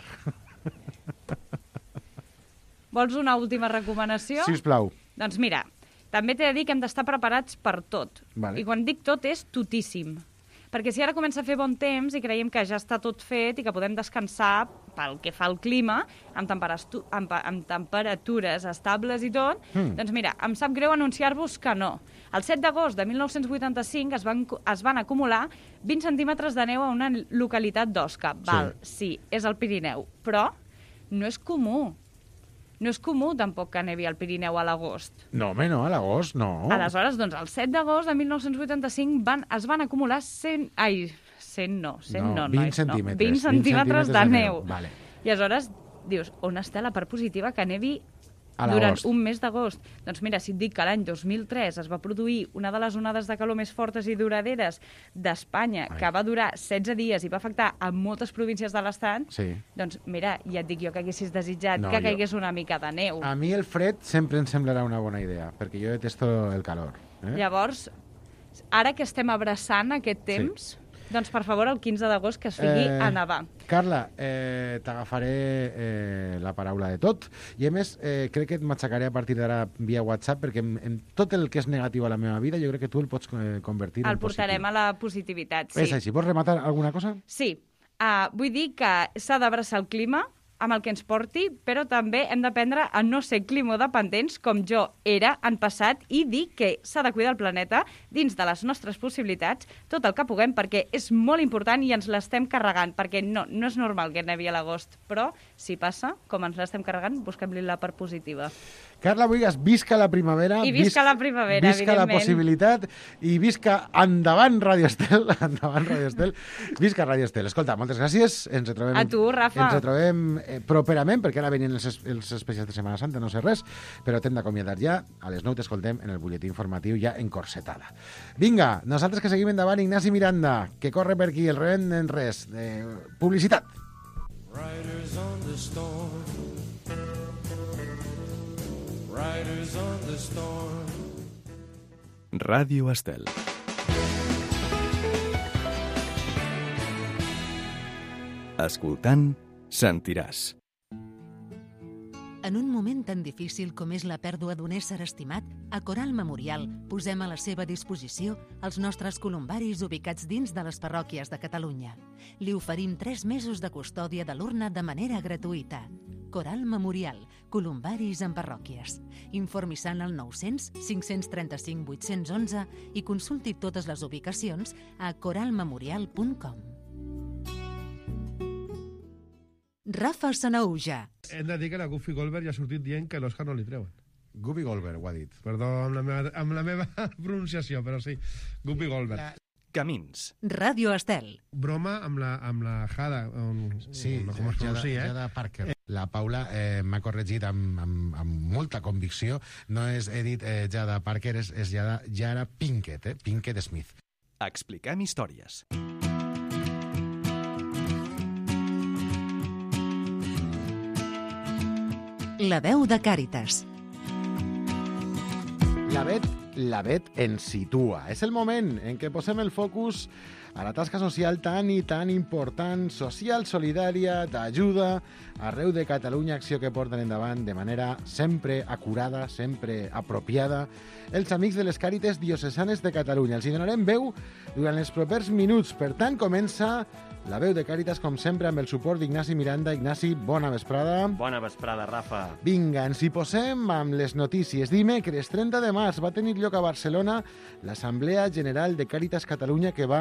Vols una última recomanació? Si us plau. Doncs mira, també t'he de dir que hem d'estar preparats per tot. Vale. I quan dic tot és totíssim. Perquè si ara comença a fer bon temps i creiem que ja està tot fet i que podem descansar pel que fa al clima, amb, amb, amb temperatures estables i tot, Mm. doncs mira, em sap greu anunciar-vos que no. El set d'agost de mil nou-cents vuitanta-cinc es van, es van acumular vint centímetres de neu a una localitat d'Osca. Val, sí, és el Pirineu, però no és comú. No és comú tampoc que nevi al Pirineu a l'agost. No, home, no, a l'agost, no. Aleshores, doncs, el set d'agost de mil nou-cents vuitanta-cinc van, es van acumular cent... Ai, cent no, cent no, No, vint nois, centímetres, no. vint vint centímetres centímetres de de neu. neu, vale. I aleshores dius, on està la part positiva que nevi A durant l'agost. un mes d'agost? Doncs mira, si et dic que l'any dos mil tres es va produir una de les onades de calor més fortes i duraderes d'Espanya, Ai. que va durar setze dies i va afectar a moltes províncies de l'Estat, Sí. doncs mira, ja et dic jo que haguessis desitjat No, que jo- caigués una mica de neu. A mi el fred sempre em semblarà una bona idea, perquè jo detesto el calor. Eh? Llavors, ara que estem abraçant aquest temps, doncs per favor el quinze d'agost que es figui Eh, a nevar. Carla, eh, t'agafaré eh, la paraula de tot i a més eh, crec que et matxacaré a partir d'ara via WhatsApp perquè en, en tot el que és negatiu a la meva vida jo crec que tu el pots eh, convertir El en portarem positiu. a la positivitat, sí. És així. Vols rematar alguna cosa? Sí, uh, vull dir que s'ha d'abraçar el clima amb el que ens porti, però també hem d'aprendre a no ser climodependents com jo era en passat i dir que s'ha de cuidar el planeta dins de les nostres possibilitats, tot el que puguem, perquè és molt important i ens l'estem carregant, perquè no, no és normal que nevi a l'agost, però si passa, com ens l'estem carregant, busquem-li la part positiva. Carla Buigas, visca la primavera. I visca la primavera, visca la evidentment. possibilitat i visca endavant Radio Estel. Endavant Radio Estel. Visca Radio Estel. Escolta, moltes gràcies. Ens retrobem, A tu, Rafa. Ens retrobem eh, properament, perquè ara venien els, es- els especials de Setmana Santa, no sé res, però t'hem d'acomiadar ja. A les nou t'escoltem en el butlletí informatiu ja encorsetada. Vinga, nosaltres que seguim endavant. Ignasi Miranda, que corre per aquí, el rebent en res. Eh, publicitat. Riders on the storm. Riders on the storm. Ràdio Estel. Escoltant, sentiràs. En un moment tan difícil com és la pèrdua d'un ésser estimat, a Coral Memorial posem a la seva disposició els nostres columbaris ubicats dins de les parròquies de Catalunya. Li oferim tres mesos de custòdia de l'urna de manera gratuïta. Coral Memorial, columbaris en parròquies. Informi-se al nou-cents cinc-cents trenta-cinc vuit-cents onze i consulti totes les ubicacions a coral memorial punt com. Rafa Sanauja. Hem de dir que la Goofy Goldberg ja ha sortit dient que l'Òscar no li treuen. Gubi Goldberg ho ha dit. Perdó amb la meva, amb la meva pronunciació, però sí. Goofy Goldberg. Camins. Ràdio Estel. Broma amb la, amb la Jada, on, Sí, on, com es Jada, pronuncia, eh? Jada Parker. La Paula eh, m'ha corregit amb, amb, amb molta convicció. No és, he dit eh, Jada Parker, és, és Jada, Jada Pinkett, eh? Pinkett Smith. Expliquem històries. La veu de Càritas. La Bet, la Bet ens situa. És el moment en què posem el focus a la tasca social tan i tan important, social, solidària, d'ajuda, arreu de Catalunya, acció que porten endavant de manera sempre acurada, sempre apropiada, els amics de les Càrites Diocesanes de Catalunya. Els hi donarem veu durant els propers minuts. Per tant, comença la veu de Càritas, com sempre, amb el suport d'Ignasi Miranda. Ignasi, bona vesprada. Bona vesprada, Rafa. Vinga, ens hi posem amb les notícies. Dimecres, trenta de març, va tenir lloc a Barcelona l'Assemblea General de Càritas Catalunya, que va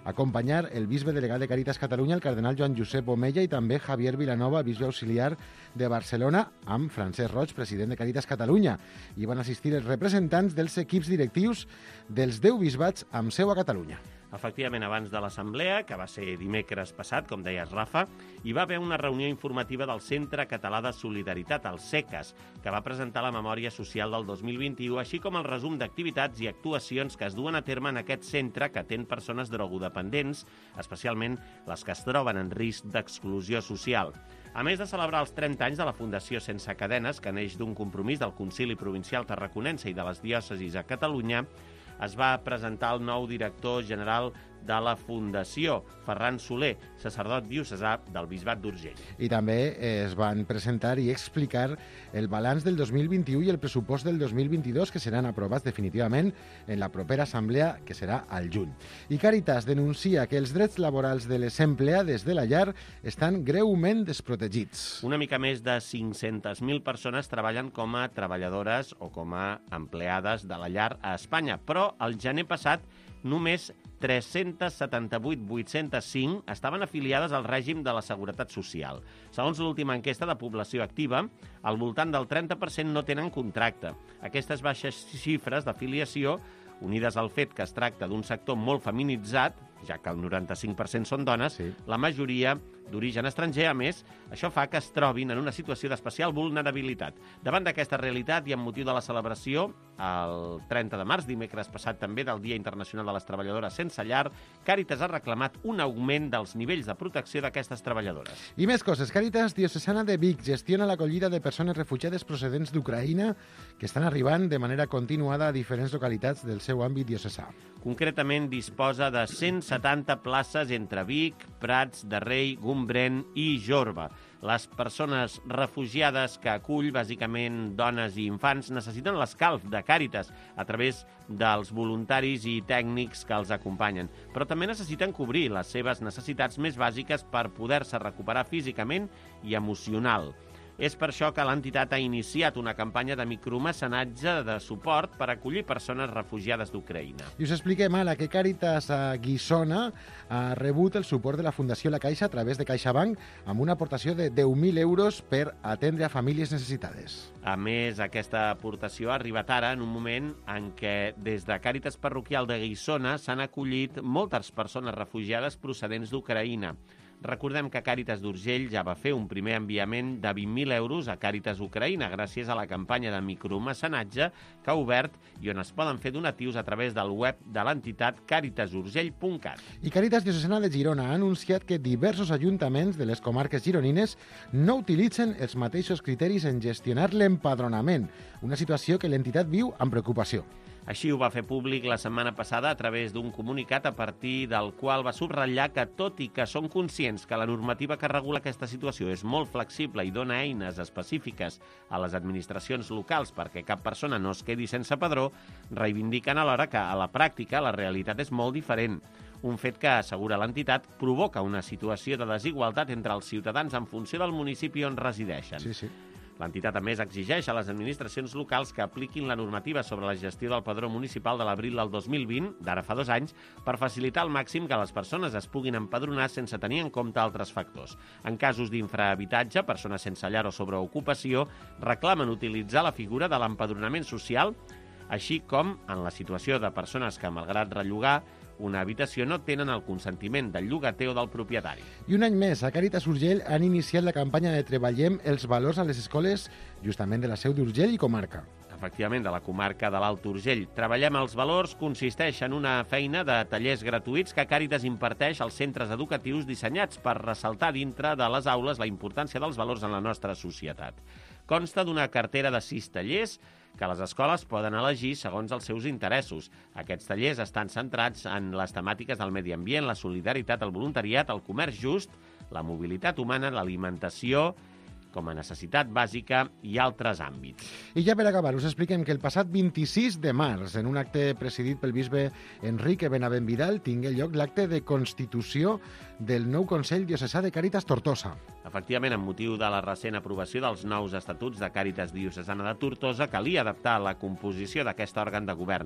acompanyar el bisbe delegat de Càritas Catalunya, el cardenal Joan Josep Omella, i també Javier Vilanova, bisbe auxiliar de Barcelona, amb Francesc Roig, president de Càritas Catalunya. Hi van assistir els representants dels equips directius dels deu bisbats amb seu a Catalunya. Efectivament, abans de l'assemblea, que va ser dimecres passat, com deies, Rafa, hi va haver una reunió informativa del Centre Català de Solidaritat, el SECAS, que va presentar la memòria social del dos mil vint-i-u, així com el resum d'activitats i actuacions que es duen a terme en aquest centre que atén persones drogodependents, especialment les que es troben en risc d'exclusió social. A més de celebrar els trenta anys de la Fundació Sense Cadenes, que neix d'un compromís del Concili Provincial Tarraconense i de les diòcesis a Catalunya, es va presentar el nou director general de la Fundació, Ferran Soler, sacerdot diocesà del Bisbat d'Urgell. I també es van presentar i explicar el balanç del dos mil vint-i-u i el pressupost del dos mil vint-i-dos, que seran aprovats definitivament en la propera assemblea, que serà al juny. I Càritas denuncia que els drets laborals de les empleades de la llar estan greument desprotegits. Una mica més de cinc-centes mil persones treballen com a treballadores o com a empleades de la llar a Espanya, però el gener passat només tres-cents setanta-vuit mil vuit-cents cinc estaven afiliades al règim de la Seguretat Social. Segons l'última enquesta de població activa, al voltant del trenta per cent no tenen contracte. Aquestes baixes xifres d'afiliació, unides al fet que es tracta d'un sector molt feminitzat, ja que el noranta-cinc per cent són dones, sí. La majoria d'origen estranger, a més, això fa que es trobin en una situació d'especial vulnerabilitat. Davant d'aquesta realitat i amb motiu de la celebració, el trenta de març, dimecres passat també, del Dia Internacional de les Treballadores Sense Llar, Càritas ha reclamat un augment dels nivells de protecció d'aquestes treballadores. I més coses. Càritas Diocesana de Vic gestiona l'acollida de persones refugiades procedents d'Ucraïna que estan arribant de manera continuada a diferents localitats del seu àmbit diocesà. Concretament, disposa de cent setanta places entre Vic, Prats de Rei, Gombrèn i Jorba. Les persones refugiades que acull, bàsicament dones i infants, necessiten l'escalf de Càritas a través dels voluntaris i tècnics que els acompanyen. Però també necessiten cobrir les seves necessitats més bàsiques per poder-se recuperar físicament i emocional. És per això que l'entitat ha iniciat una campanya de micromecenatge de suport per acollir persones refugiades d'Ucraïna. I us expliquem ara que Càritas a Guissona ha rebut el suport de la Fundació La Caixa a través de CaixaBank amb una aportació de deu mil euros per atendre a famílies necessitades. A més, aquesta aportació ha arribat ara en un moment en què des de Càritas Parroquial de Guissona s'han acollit moltes persones refugiades procedents d'Ucraïna. Recordem que Càritas d'Urgell ja va fer un primer enviament de vint mil euros a Càritas Ucraïna gràcies a la campanya de micromecenatge que ha obert i on es poden fer donatius a través del web de l'entitat càritas urgell punt cat. I Càritas Diocesana de Girona ha anunciat que diversos ajuntaments de les comarques gironines no utilitzen els mateixos criteris en gestionar l'empadronament, una situació que l'entitat viu amb preocupació. Així ho va fer públic la setmana passada a través d'un comunicat a partir del qual va subratllar que, tot i que són conscients que la normativa que regula aquesta situació és molt flexible i dona eines específiques a les administracions locals perquè cap persona no es quedi sense padró, reivindiquen alhora que a la pràctica la realitat és molt diferent. Un fet que, assegura l'entitat, provoca una situació de desigualtat entre els ciutadans en funció del municipi on resideixen. Sí, sí. L'entitat, a més, exigeix a les administracions locals que apliquin la normativa sobre la gestió del padró municipal de l'abril del dos mil vint, d'ara fa dos anys, per facilitar al màxim que les persones es puguin empadronar sense tenir en compte altres factors. En casos d'infrahabitatge, persones sense llar o sobreocupació, reclamen utilitzar la figura de l'empadronament social, així com en la situació de persones que, malgrat rellogar una habitació, no tenen el consentiment del llogater o del propietari. I un any més, a Càritas Urgell han iniciat la campanya de Treballem els valors a les escoles, justament de la Seu d'Urgell i comarca. Efectivament, de la comarca de l'Alt Urgell. Treballem els valors consisteix en una feina de tallers gratuïts que Càritas imparteix als centres educatius dissenyats per ressaltar dintre de les aules la importància dels valors en la nostra societat. Consta d'una cartera de sis tallers que les escoles poden elegir segons els seus interessos. Aquests tallers estan centrats en les temàtiques del medi ambient, la solidaritat, el voluntariat, el comerç just, la mobilitat humana, l'alimentació com a necessitat bàsica i altres àmbits. I ja per acabar, us expliquem que el passat vint-i-sis de març, en un acte presidit pel bisbe Enrique Benavent Vidal, tingué lloc l'acte de constitució del nou Consell Diocesà de Càritas Tortosa. Efectivament, amb motiu de la recent aprovació dels nous estatuts de Càritas Diocesana de Tortosa, calia adaptar la composició d'aquest òrgan de govern.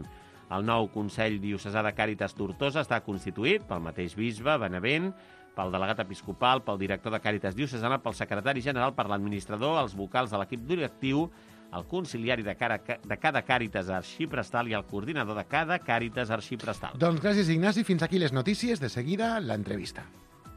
El nou Consell Diocesà de Càritas Tortosa està constituït pel mateix bisbe, Benavent, pel delegat episcopal, pel director de Càritas Diocesana, pel secretari general, per l'administrador, els vocals de l'equip directiu, el conciliari de, cara, de cada Càritas arxiprestal i el coordinador de cada Càritas arxiprestal. Doncs gràcies, Ignasi. Fins aquí les notícies. De seguida, l'entrevista.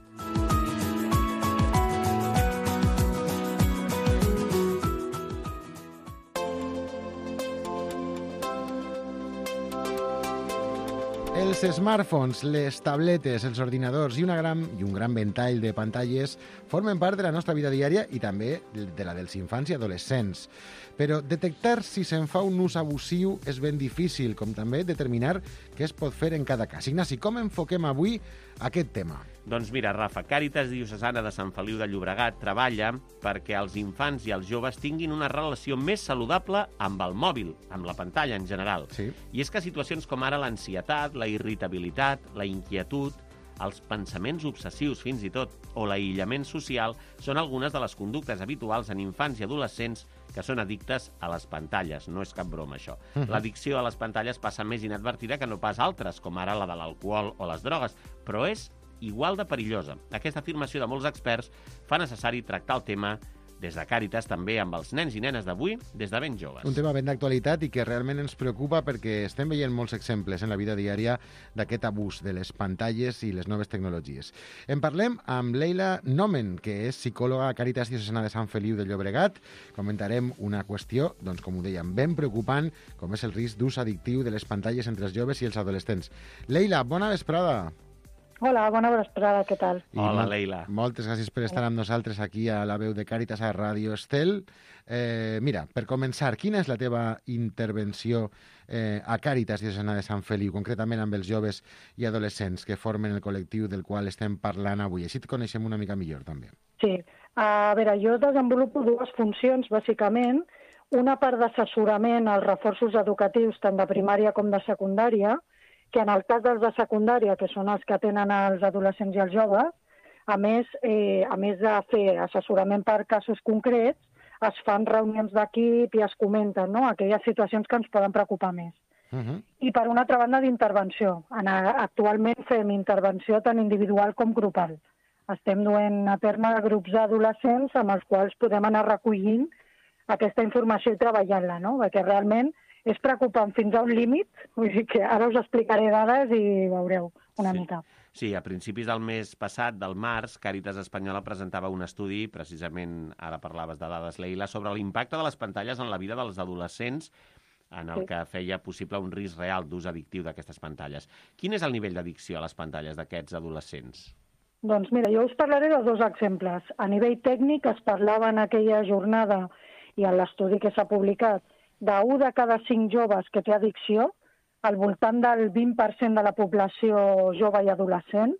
Els smartphones, les tabletes, els ordinadors i, una gran, i un gran ventall de pantalles formen part de la nostra vida diària i també de la dels infants i adolescents. Però detectar si se'n fa un ús abusiu és ben difícil, com també determinar què es pot fer en cada cas. Ignasi, com enfoquem avui aquest tema? Doncs mira, Rafa, Càritas Diocesana de Sant Feliu de Llobregat treballa perquè els infants i els joves tinguin una relació més saludable amb el mòbil, amb la pantalla en general. Sí. I és que situacions com ara l'ansietat, la irritabilitat, la inquietud, els pensaments obsessius fins i tot, o l'aïllament social, són algunes de les conductes habituals en infants i adolescents que són addictes a les pantalles. No és cap broma, això. Uh-huh. L'addicció a les pantalles passa més inadvertida que no pas altres, com ara la de l'alcohol o les drogues, però és igual de perillosa. Aquesta afirmació de molts experts fa necessari tractar el tema des de Càritas, també amb els nens i nenes d'avui, des de ben joves. Un tema ben d'actualitat i que realment ens preocupa perquè estem veient molts exemples en la vida diària d'aquest abús de les pantalles i les noves tecnologies. En parlem amb Leila Nomen, que és psicòloga a Càritas Diocesana de Sant Feliu de Llobregat. Comentarem una qüestió, doncs, com ho dèiem, ben preocupant, com és el risc d'ús addictiu de les pantalles entre els joves i els adolescents. Leila, bona vesprada. Hola, bona vesprada, què tal? Hola, Leila. Moltes gràcies per estar amb nosaltres aquí a la veu de Càritas a Ràdio Estel. Eh, mira, per començar, quina és la teva intervenció eh, a Càritas Diocesana de Sant Feliu, concretament amb els joves i adolescents que formen el col·lectiu del qual estem parlant avui? Així et coneixem una mica millor, també. Sí, a veure, jo desenvolupo dues funcions, bàsicament. Una part d'assessorament als reforços educatius, tant de primària com de secundària, que en el cas dels de secundària, que són els que tenen els adolescents i els joves, a més, eh, a més de fer assessorament per casos concrets, es fan reunions d'equip i es comenten, no?, aquelles situacions que ens poden preocupar més. Uh-huh. I per una altra banda d'intervenció. Actualment fem intervenció tant individual com grupal. Estem duent a terme grups d'adolescents amb els quals podem anar recollint aquesta informació i treballant-la, no?, perquè realment és preocupant fins a un límit, vull dir que ara us explicaré dades i veureu una sí. mica. Sí, a principis del mes passat, del març, Càritas Espanyola presentava un estudi, precisament, ara parlaves de dades, Leila, sobre l'impacte de les pantalles en la vida dels adolescents, en el sí. que feia possible un risc real d'ús addictiu d'aquestes pantalles. Quin és el nivell d'addicció a les pantalles d'aquests adolescents? Doncs mira, jo us parlaré de dos exemples. A nivell tècnic es parlava en aquella jornada i en l'estudi que s'ha publicat d'un de cada cinc joves que té addicció, al voltant del vint per cent de la població jove i adolescent,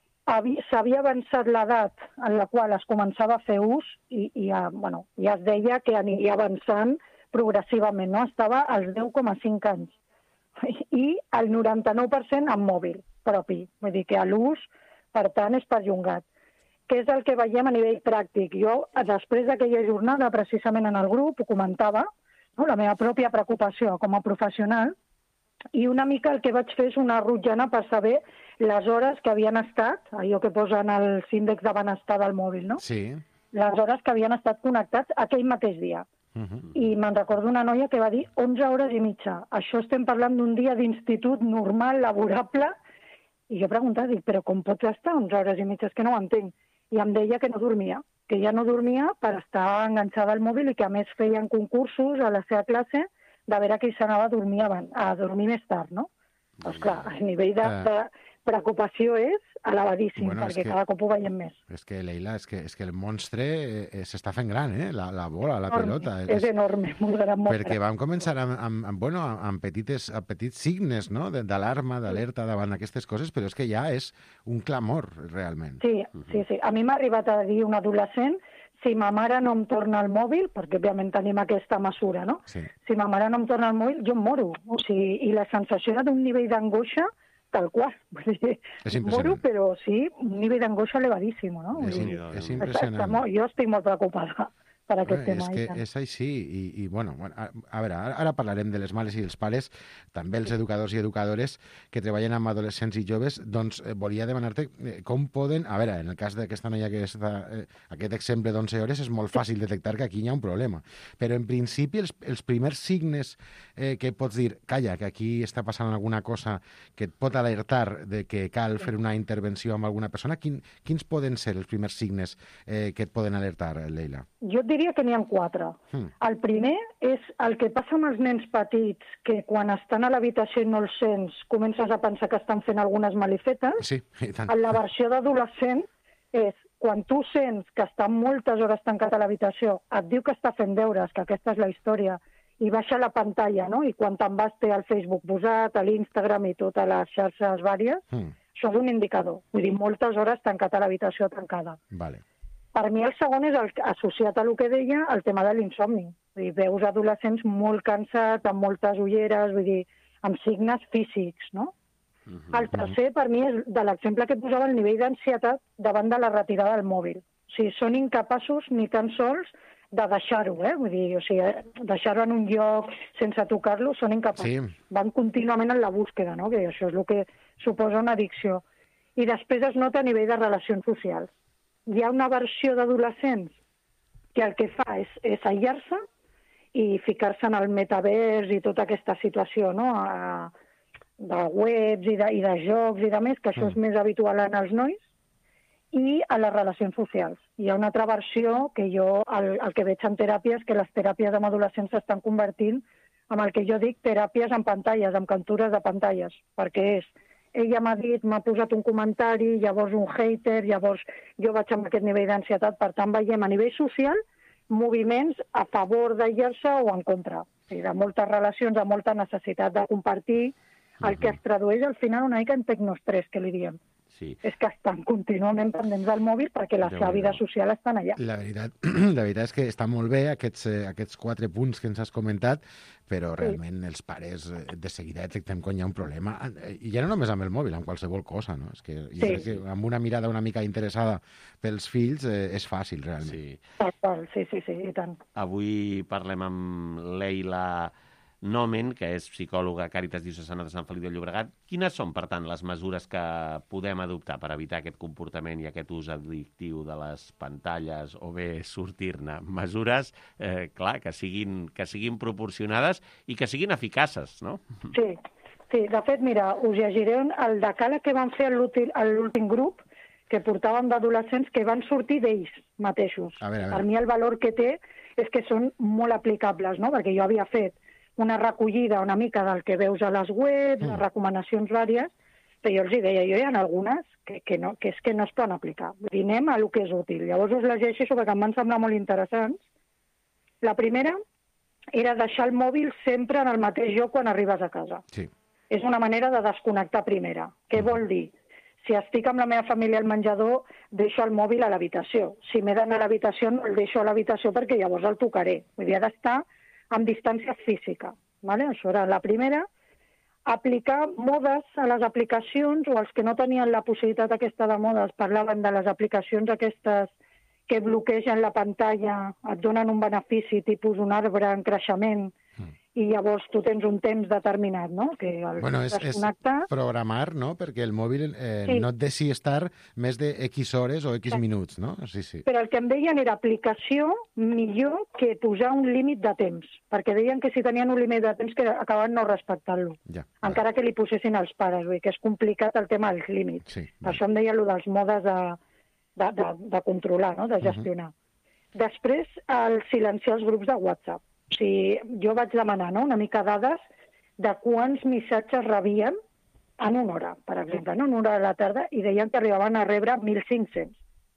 s'havia avançat l'edat en la qual es començava a fer ús i, i ja, bueno, ja es deia que aniria avançant progressivament, no? Estava als deu coma cinc anys. I el noranta-nou per cent amb mòbil propi, vull dir que l'ús, per tant, és perllongat. Què és el que veiem a nivell pràctic? Jo, després d'aquella jornada, precisament en el grup, ho comentava, no? La meva pròpia preocupació com a professional, i una mica el que vaig fer és una rutllana per saber les hores que havien estat, allò que posen els índexs de benestar del mòbil, no? Sí. Les hores que havien estat connectats aquell mateix dia. Uh-huh. I me'n recordo una noia que va dir onze hores i mitja. Això estem parlant d'un dia d'institut normal, laborable, i jo preguntava, dic, però com pots estar onze hores i mitja? És que no ho entenc. I em deia que no dormia, que ja no dormia per estar enganxada al mòbil i que a més feien concursos a la seva classe de veure qui s'anava a dormir abans, a dormir més tard, no? Doncs clar, el nivell de, de preocupació és elevadíssim, bueno, perquè que, cada cop ho veiem més. És que, Leila, és que, és que el monstre eh, s'està fent gran, eh? La, la bola, la enorme, pelota. És, és enorme, molt gran monstre. Perquè vam començar amb, amb, amb, bueno, amb, petites, amb petits signes, no?, d'alarma, d'alerta davant d'aquestes coses, però és que ja és un clamor, realment. Sí, sí, sí. A mi m'ha arribat a dir un adolescent, si ma mare no em torna el mòbil, perquè òbviament tenim aquesta mesura, no? Sí. Si ma mare no em torna el mòbil, jo em moro. O sigui, i la sensació era d'un nivell d'angoixa tal qual. És moro, però sí, un nivell d'angoixa elevadíssim, no? És, dir, és impressionant. Està, jo estic molt preocupada per aquest Bé, tema. és i que tant. és així, i, i bueno, bueno, a, a veure, ara, ara parlarem de les mares i els pares, també els educadors i educadores que treballen amb adolescents i joves, doncs eh, volia demanar-te eh, com poden, a veure, en el cas d'aquesta noia que està, eh, aquest exemple d'onze hores és molt fàcil detectar que aquí hi ha un problema, però en principi els, els primers signes eh, que pots dir, calla, que aquí està passant alguna cosa que et pot alertar de que cal fer una intervenció amb alguna persona, quin, quins poden ser els primers signes eh, que et poden alertar, Leila? Jo et diria que n'hi ha quatre. Mm. El primer és el que passa amb els nens petits, que quan estan a l'habitació i no els sents, comences a pensar que estan fent algunes malifetes. Sí, i tant. En la versió d'adolescent és quan tu sents que està moltes hores tancat a l'habitació, et diu que està fent deures, que aquesta és la història, i baixa la pantalla, no? I quan te'n vas té el Facebook posat, a l'Instagram i totes les xarxes vàries, Mm. això és un indicador. Vull dir, moltes hores tancat a l'habitació tancada. Vale. Per mi el segon és el, associat a el que deia, el tema de l'insomni. Vull dir, veus adolescents molt cansats, amb moltes ulleres, vull dir, amb signes físics, no? Mm-hmm. El tercer, per mi, és de l'exemple que posava el nivell d'ansietat davant de la retirada del mòbil. O sigui, són incapaços ni tan sols de deixar-ho, eh? Vull dir, o sigui, deixar-ho en un lloc sense tocar-lo, són incapaços. Sí. Van contínuament en la búsqueda, no? Que això és el que suposa una addicció. I després es nota a nivell de relacions socials. Hi ha una versió d'adolescents que el que fa és, és aïllar-se i ficar-se en el metavers i tota aquesta situació, no? A, de webs i de, i de jocs i de més, que això Mm. és més habitual en els nois, i a les relacions socials. Hi ha una altra versió que jo, el, el que veig en teràpies, que les teràpies amb adolescents s'estan convertint en el que jo dic teràpies en pantalles, amb captures de pantalles, perquè és, ella m'ha dit, m'ha posat un comentari, llavors un hater, llavors jo vaig amb aquest nivell d'ansietat, per tant veiem a nivell social moviments a favor d'aïllar-se o en contra. O sigui, de moltes relacions, de molta necessitat de compartir, el que es tradueix al final una mica en tecnoestrès, que li diem. Sí. És que estan contínuament pendents del mòbil perquè la seva vida social està allà. La veritat, la veritat és que està molt bé aquests, eh, aquests quatre punts que ens has comentat, però realment els pares eh, de seguida detectem quan hi ha un problema. Eh, I ja no només amb el mòbil, amb qualsevol cosa, no? És que jo Sí. crec que amb una mirada una mica interessada pels fills eh, és fàcil, realment. Sí. Tal qual, sí, sí, sí, i tant. Avui parlem amb Leila Nomen, que és psicòloga a Càritas Diocesana de Sant Feliu de Llobregat. Quines són, per tant, les mesures que podem adoptar per evitar aquest comportament i aquest ús addictiu de les pantalles o bé sortir-ne? Mesures, eh, clar, que siguin, que siguin proporcionades i que siguin eficaces, no? Sí, sí, de fet, mira, us llegiré el decàleg que van fer a l'últim- a l'últim grup que portàvem d'adolescents que van sortir d'ells mateixos. A veure, a veure. Per mi el valor que té és que són molt aplicables, no? Perquè jo havia fet una recollida una mica del que veus a les webs, Mm. les recomanacions vàries, però jo els hi deia, jo hi ha algunes que, que, no, que és que no es poden aplicar. Vull dir, anem a lo que és útil. Llavors us llegeixo perquè em van semblar molt interessants. La primera era deixar el mòbil sempre en el mateix lloc quan arribes a casa. Sí. És una manera de desconnectar primera. Què vol dir? Si estic amb la meva família al menjador, deixo el mòbil a l'habitació. Si m'he d'anar a l'habitació, no el deixo a l'habitació perquè llavors el tocaré. Vull dir, ha d'estar amb distància física. Vale? Això era la primera. Aplicar modes a les aplicacions, o els que no tenien la possibilitat aquesta de modes, parlaven de les aplicacions aquestes que bloquegen la pantalla, et donen un benefici, tipus un arbre en creixement, Mm. i llavors tu tens un temps determinat, no? Que el Bueno, és, és desconnectar... programar, no?, perquè el mòbil eh, Sí. no et deixi estar més de X hores o X Exacte. minuts, no? Sí, sí. Però el que em deien era aplicació millor que posar un límit de temps, perquè deien que si tenien un límit de temps que acabaven no respectant-lo, Ja. encara que li posessin els pares, vull dir que és complicat el tema dels límits. Sí. Per això em deia allò dels modes de, de, de, de controlar, no? De gestionar. Després, el silenciar els grups de WhatsApp. O sigui, jo vaig demanar, no?, una mica dades de quants missatges rebien en una hora, per exemple, no? En una hora de la tarda, i deien que arribaven a rebre mil cinc-cents.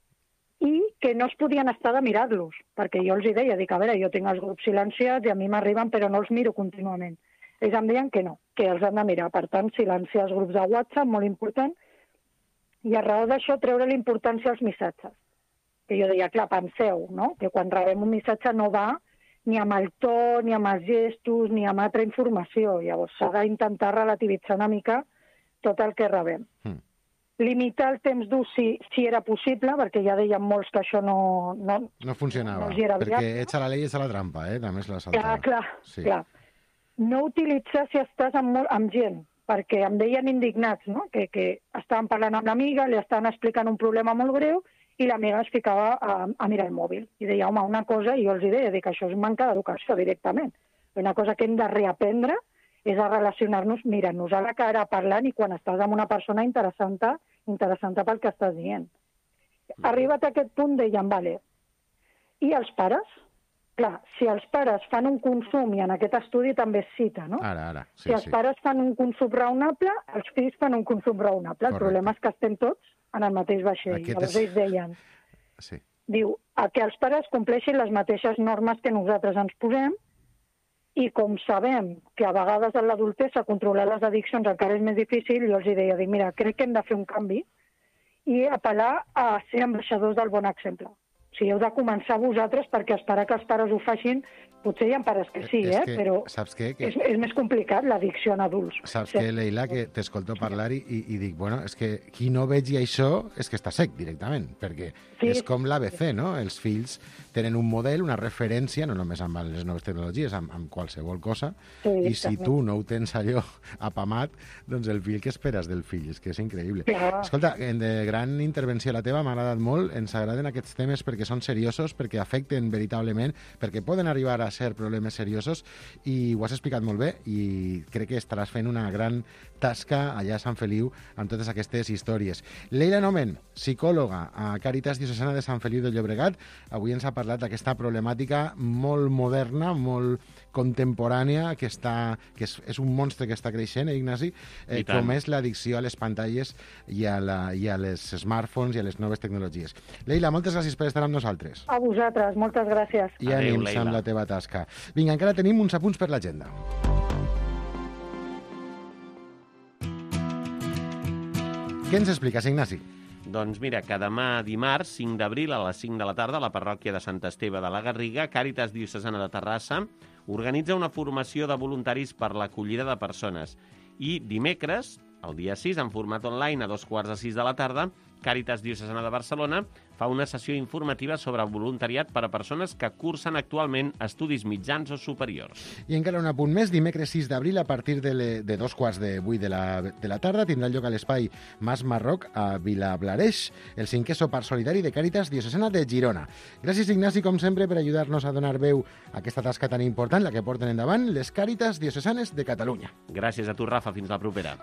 I que no es podien estar de mirar-los, perquè jo els hi deia, dic, a veure, jo tinc els grups silenciats i a mi m'arriben, però no els miro contínuament. Ells em deien que no, que els han de mirar. Per tant, silenciar els grups de WhatsApp, molt important, i a raó d'això treure l'importància als missatges. Que jo deia, clar, penseu, no?, que quan rebem un missatge no va ni amb el to, ni amb els gestos, ni amb altra informació. Llavors s'ha d'intentar relativitzar una mica tot el que rebem. Mm. limitar el temps d'ús si, si era possible, perquè ja deien molts que això no... No, no funcionava, no els era perquè viable. echa la llei, echa la trampa, eh? També és la saltada. Clar, clar, sí. clar. No utilitzar si estàs amb, molt, amb gent, perquè em deien indignats, no? que, que estaven parlant amb l'amiga, li estaven explicant un problema molt greu i l'amiga es ficava a, a mirar el mòbil. I deia, home, una cosa, i jo els deia, que això és manca d'educació directament. Una cosa que hem de reaprendre és a relacionar-nos, mirant-nos a la cara, parlant, i quan estàs amb una persona interessant, interessant pel que estàs dient. Arribat a aquest punt, deien, vale, i els pares? Clar, si els pares fan un consum, i en aquest estudi també es cita, no? Ara, ara, sí, si els sí. pares fan un consum raonable, els fills fan un consum raonable. El Correcte. problema és que estem tots en el mateix vaixell. Aquest Llavors és- ells deien, Sí. diu, a que els pares compleixin les mateixes normes que nosaltres ens posem, i com sabem que a vegades en l'adultesa controlar les addiccions encara és més difícil, jo els hi deia, dic, mira, crec que hem de fer un canvi i apel·lar a ser ambaixadors del bon exemple. O sigui, heu de començar vosaltres, perquè esperar que els pares ho facin, potser hi ha pares que sí, És eh? que, però saps què? Que... és, és més complicat l'addicció en adults. Saps Sí. què, Leila, que t'escolto parlar i, i, i dic, bueno, és que qui no vegi això és que està sec directament, perquè Sí. és com l'A B C, no? Els fills tenen un model, una referència, no només amb les noves tecnologies, amb, amb qualsevol cosa, Sí, i si també. tu no ho tens allò apamat, doncs el fill, què esperes del fill? És que és increïble. Clar. Escolta, en de gran intervenció la teva, m'ha agradat molt, ens agraden aquests temes perquè són seriosos, perquè afecten veritablement, perquè poden arribar a ser problemes seriosos, i ho has explicat molt bé, i crec que estaràs fent una gran tasca allà a Sant Feliu amb totes aquestes històries. Leila Nomen, psicòloga a Càritas Diocesana de Sant Feliu de Llobregat, avui ens ha parlat d'aquesta problemàtica molt moderna, molt contemporània, que, està, que és, és un monstre que està creixent, eh, Ignasi? Eh, I tant. com és l'addicció a les pantalles i a, la, i a les smartphones i a les noves tecnologies. Leila, moltes gràcies per estar amb nosaltres. A vosaltres, moltes gràcies. I Adéu, ànims Leila. amb la teva tasca. Vinga, encara tenim uns apunts per l'agenda. Què ens expliques, Ignasi? Doncs mira, que demà dimarts, cinc d'abril, a les cinc de la tarda, a la parròquia de Sant Esteve de la Garriga, Càritas Diocesana de Terrassa organitza una formació de voluntaris per l'acollida de persones. I dimecres, el dia sis, en format online, a dos quarts de sis de la tarda, Càritas Diocesana de Barcelona fa una sessió informativa sobre voluntariat per a persones que cursen actualment estudis mitjans o superiors. I encara un apunt més, dimecres sis d'abril, a partir de, le, de dos quarts de vuit de la, de la tarda, tindrà lloc a l'espai Mas Marroc a Vilablareix, el cinquè sopar solidari de Càritas Diocesana de Girona. Gràcies, Ignasi, com sempre, per ajudar-nos a donar veu a aquesta tasca tan important, la que porten endavant les Càritas Diocesanes de Catalunya. Gràcies a tu, Rafa. Fins la propera.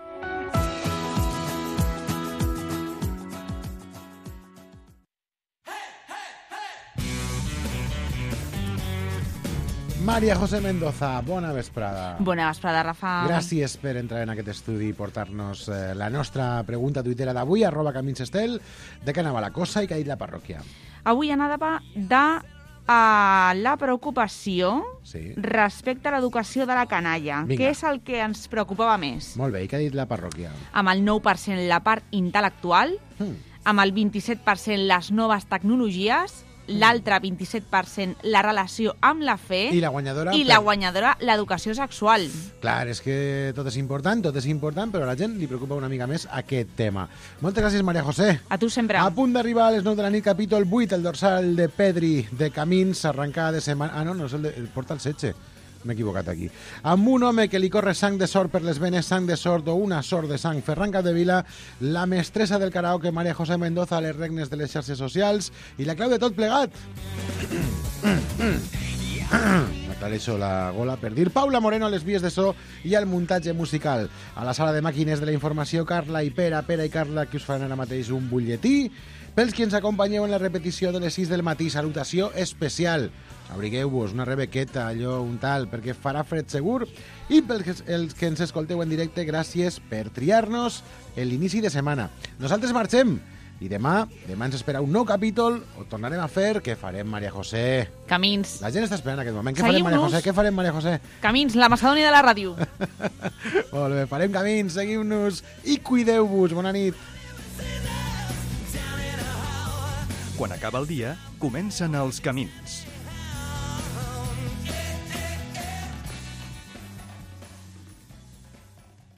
Maria José Mendoza, bona vesprada. Bona vesprada, Rafa. Gràcies per entrar en aquest estudi i portar-nos eh, la nostra pregunta tuitera d'avui, arroba Camins Estel, de què anava la cosa i què ha dit la parròquia. Avui anava de uh, la preocupació Sí. respecte a l'educació de la canalla, Vinga. que és el que ens preocupava més. Molt bé, i què ha dit la parròquia? Amb el nou per cent la part intel·lectual, Hmm. amb el vint-i-set per cent les noves tecnologies, l'altre vint-i-set per cent la relació amb la fe I la guanyadora? i la guanyadora l'educació sexual. Clar, és que tot és important, tot és important, però a la gent li preocupa una mica més aquest tema. Moltes gràcies, Maria José. A tu sempre. A punt d'arribar a les nou de la nit, capítol vuit, el dorsal de Pedri de Camins, arrencada de setmana... Ah, no, no, és el, de, el porta el setze. M'he equivocat aquí. Amb un home que li corre sang de sort per les venes, sang de sort o una sort de sang, Ferran Capdevila, la mestressa del karaoke Maria José Mendoza a les regnes de les xarxes socials i la clau de tot plegat. M'aclareixo la gola per dir Paula Moreno a les vies de so i al muntatge musical. A la sala de màquines de la informació, Carla i Pere, Pere i Carla, que us faran ara mateix un butlletí. Pels qui ens acompanyeu en la repetició de les sis del matí, salutació especial. Abrigueu-vos, una rebequeta, allò, un tal, perquè farà fred segur. I pels que, els que ens escolteu en directe, gràcies per triar-nos en l'inici de setmana. Nosaltres marxem. I demà, demà ens espera un nou capítol, ho tornarem a fer, què farem, Maria José? Camins. La gent està esperant aquest moment. Què farem, Maria Seguim-nos. José? Què farem, Maria José? Camins, la Macedònia de la ràdio. Molt bé, farem camins, seguiu-nos i cuideu-vos. Bona nit. Quan acaba el dia, comencen els camins.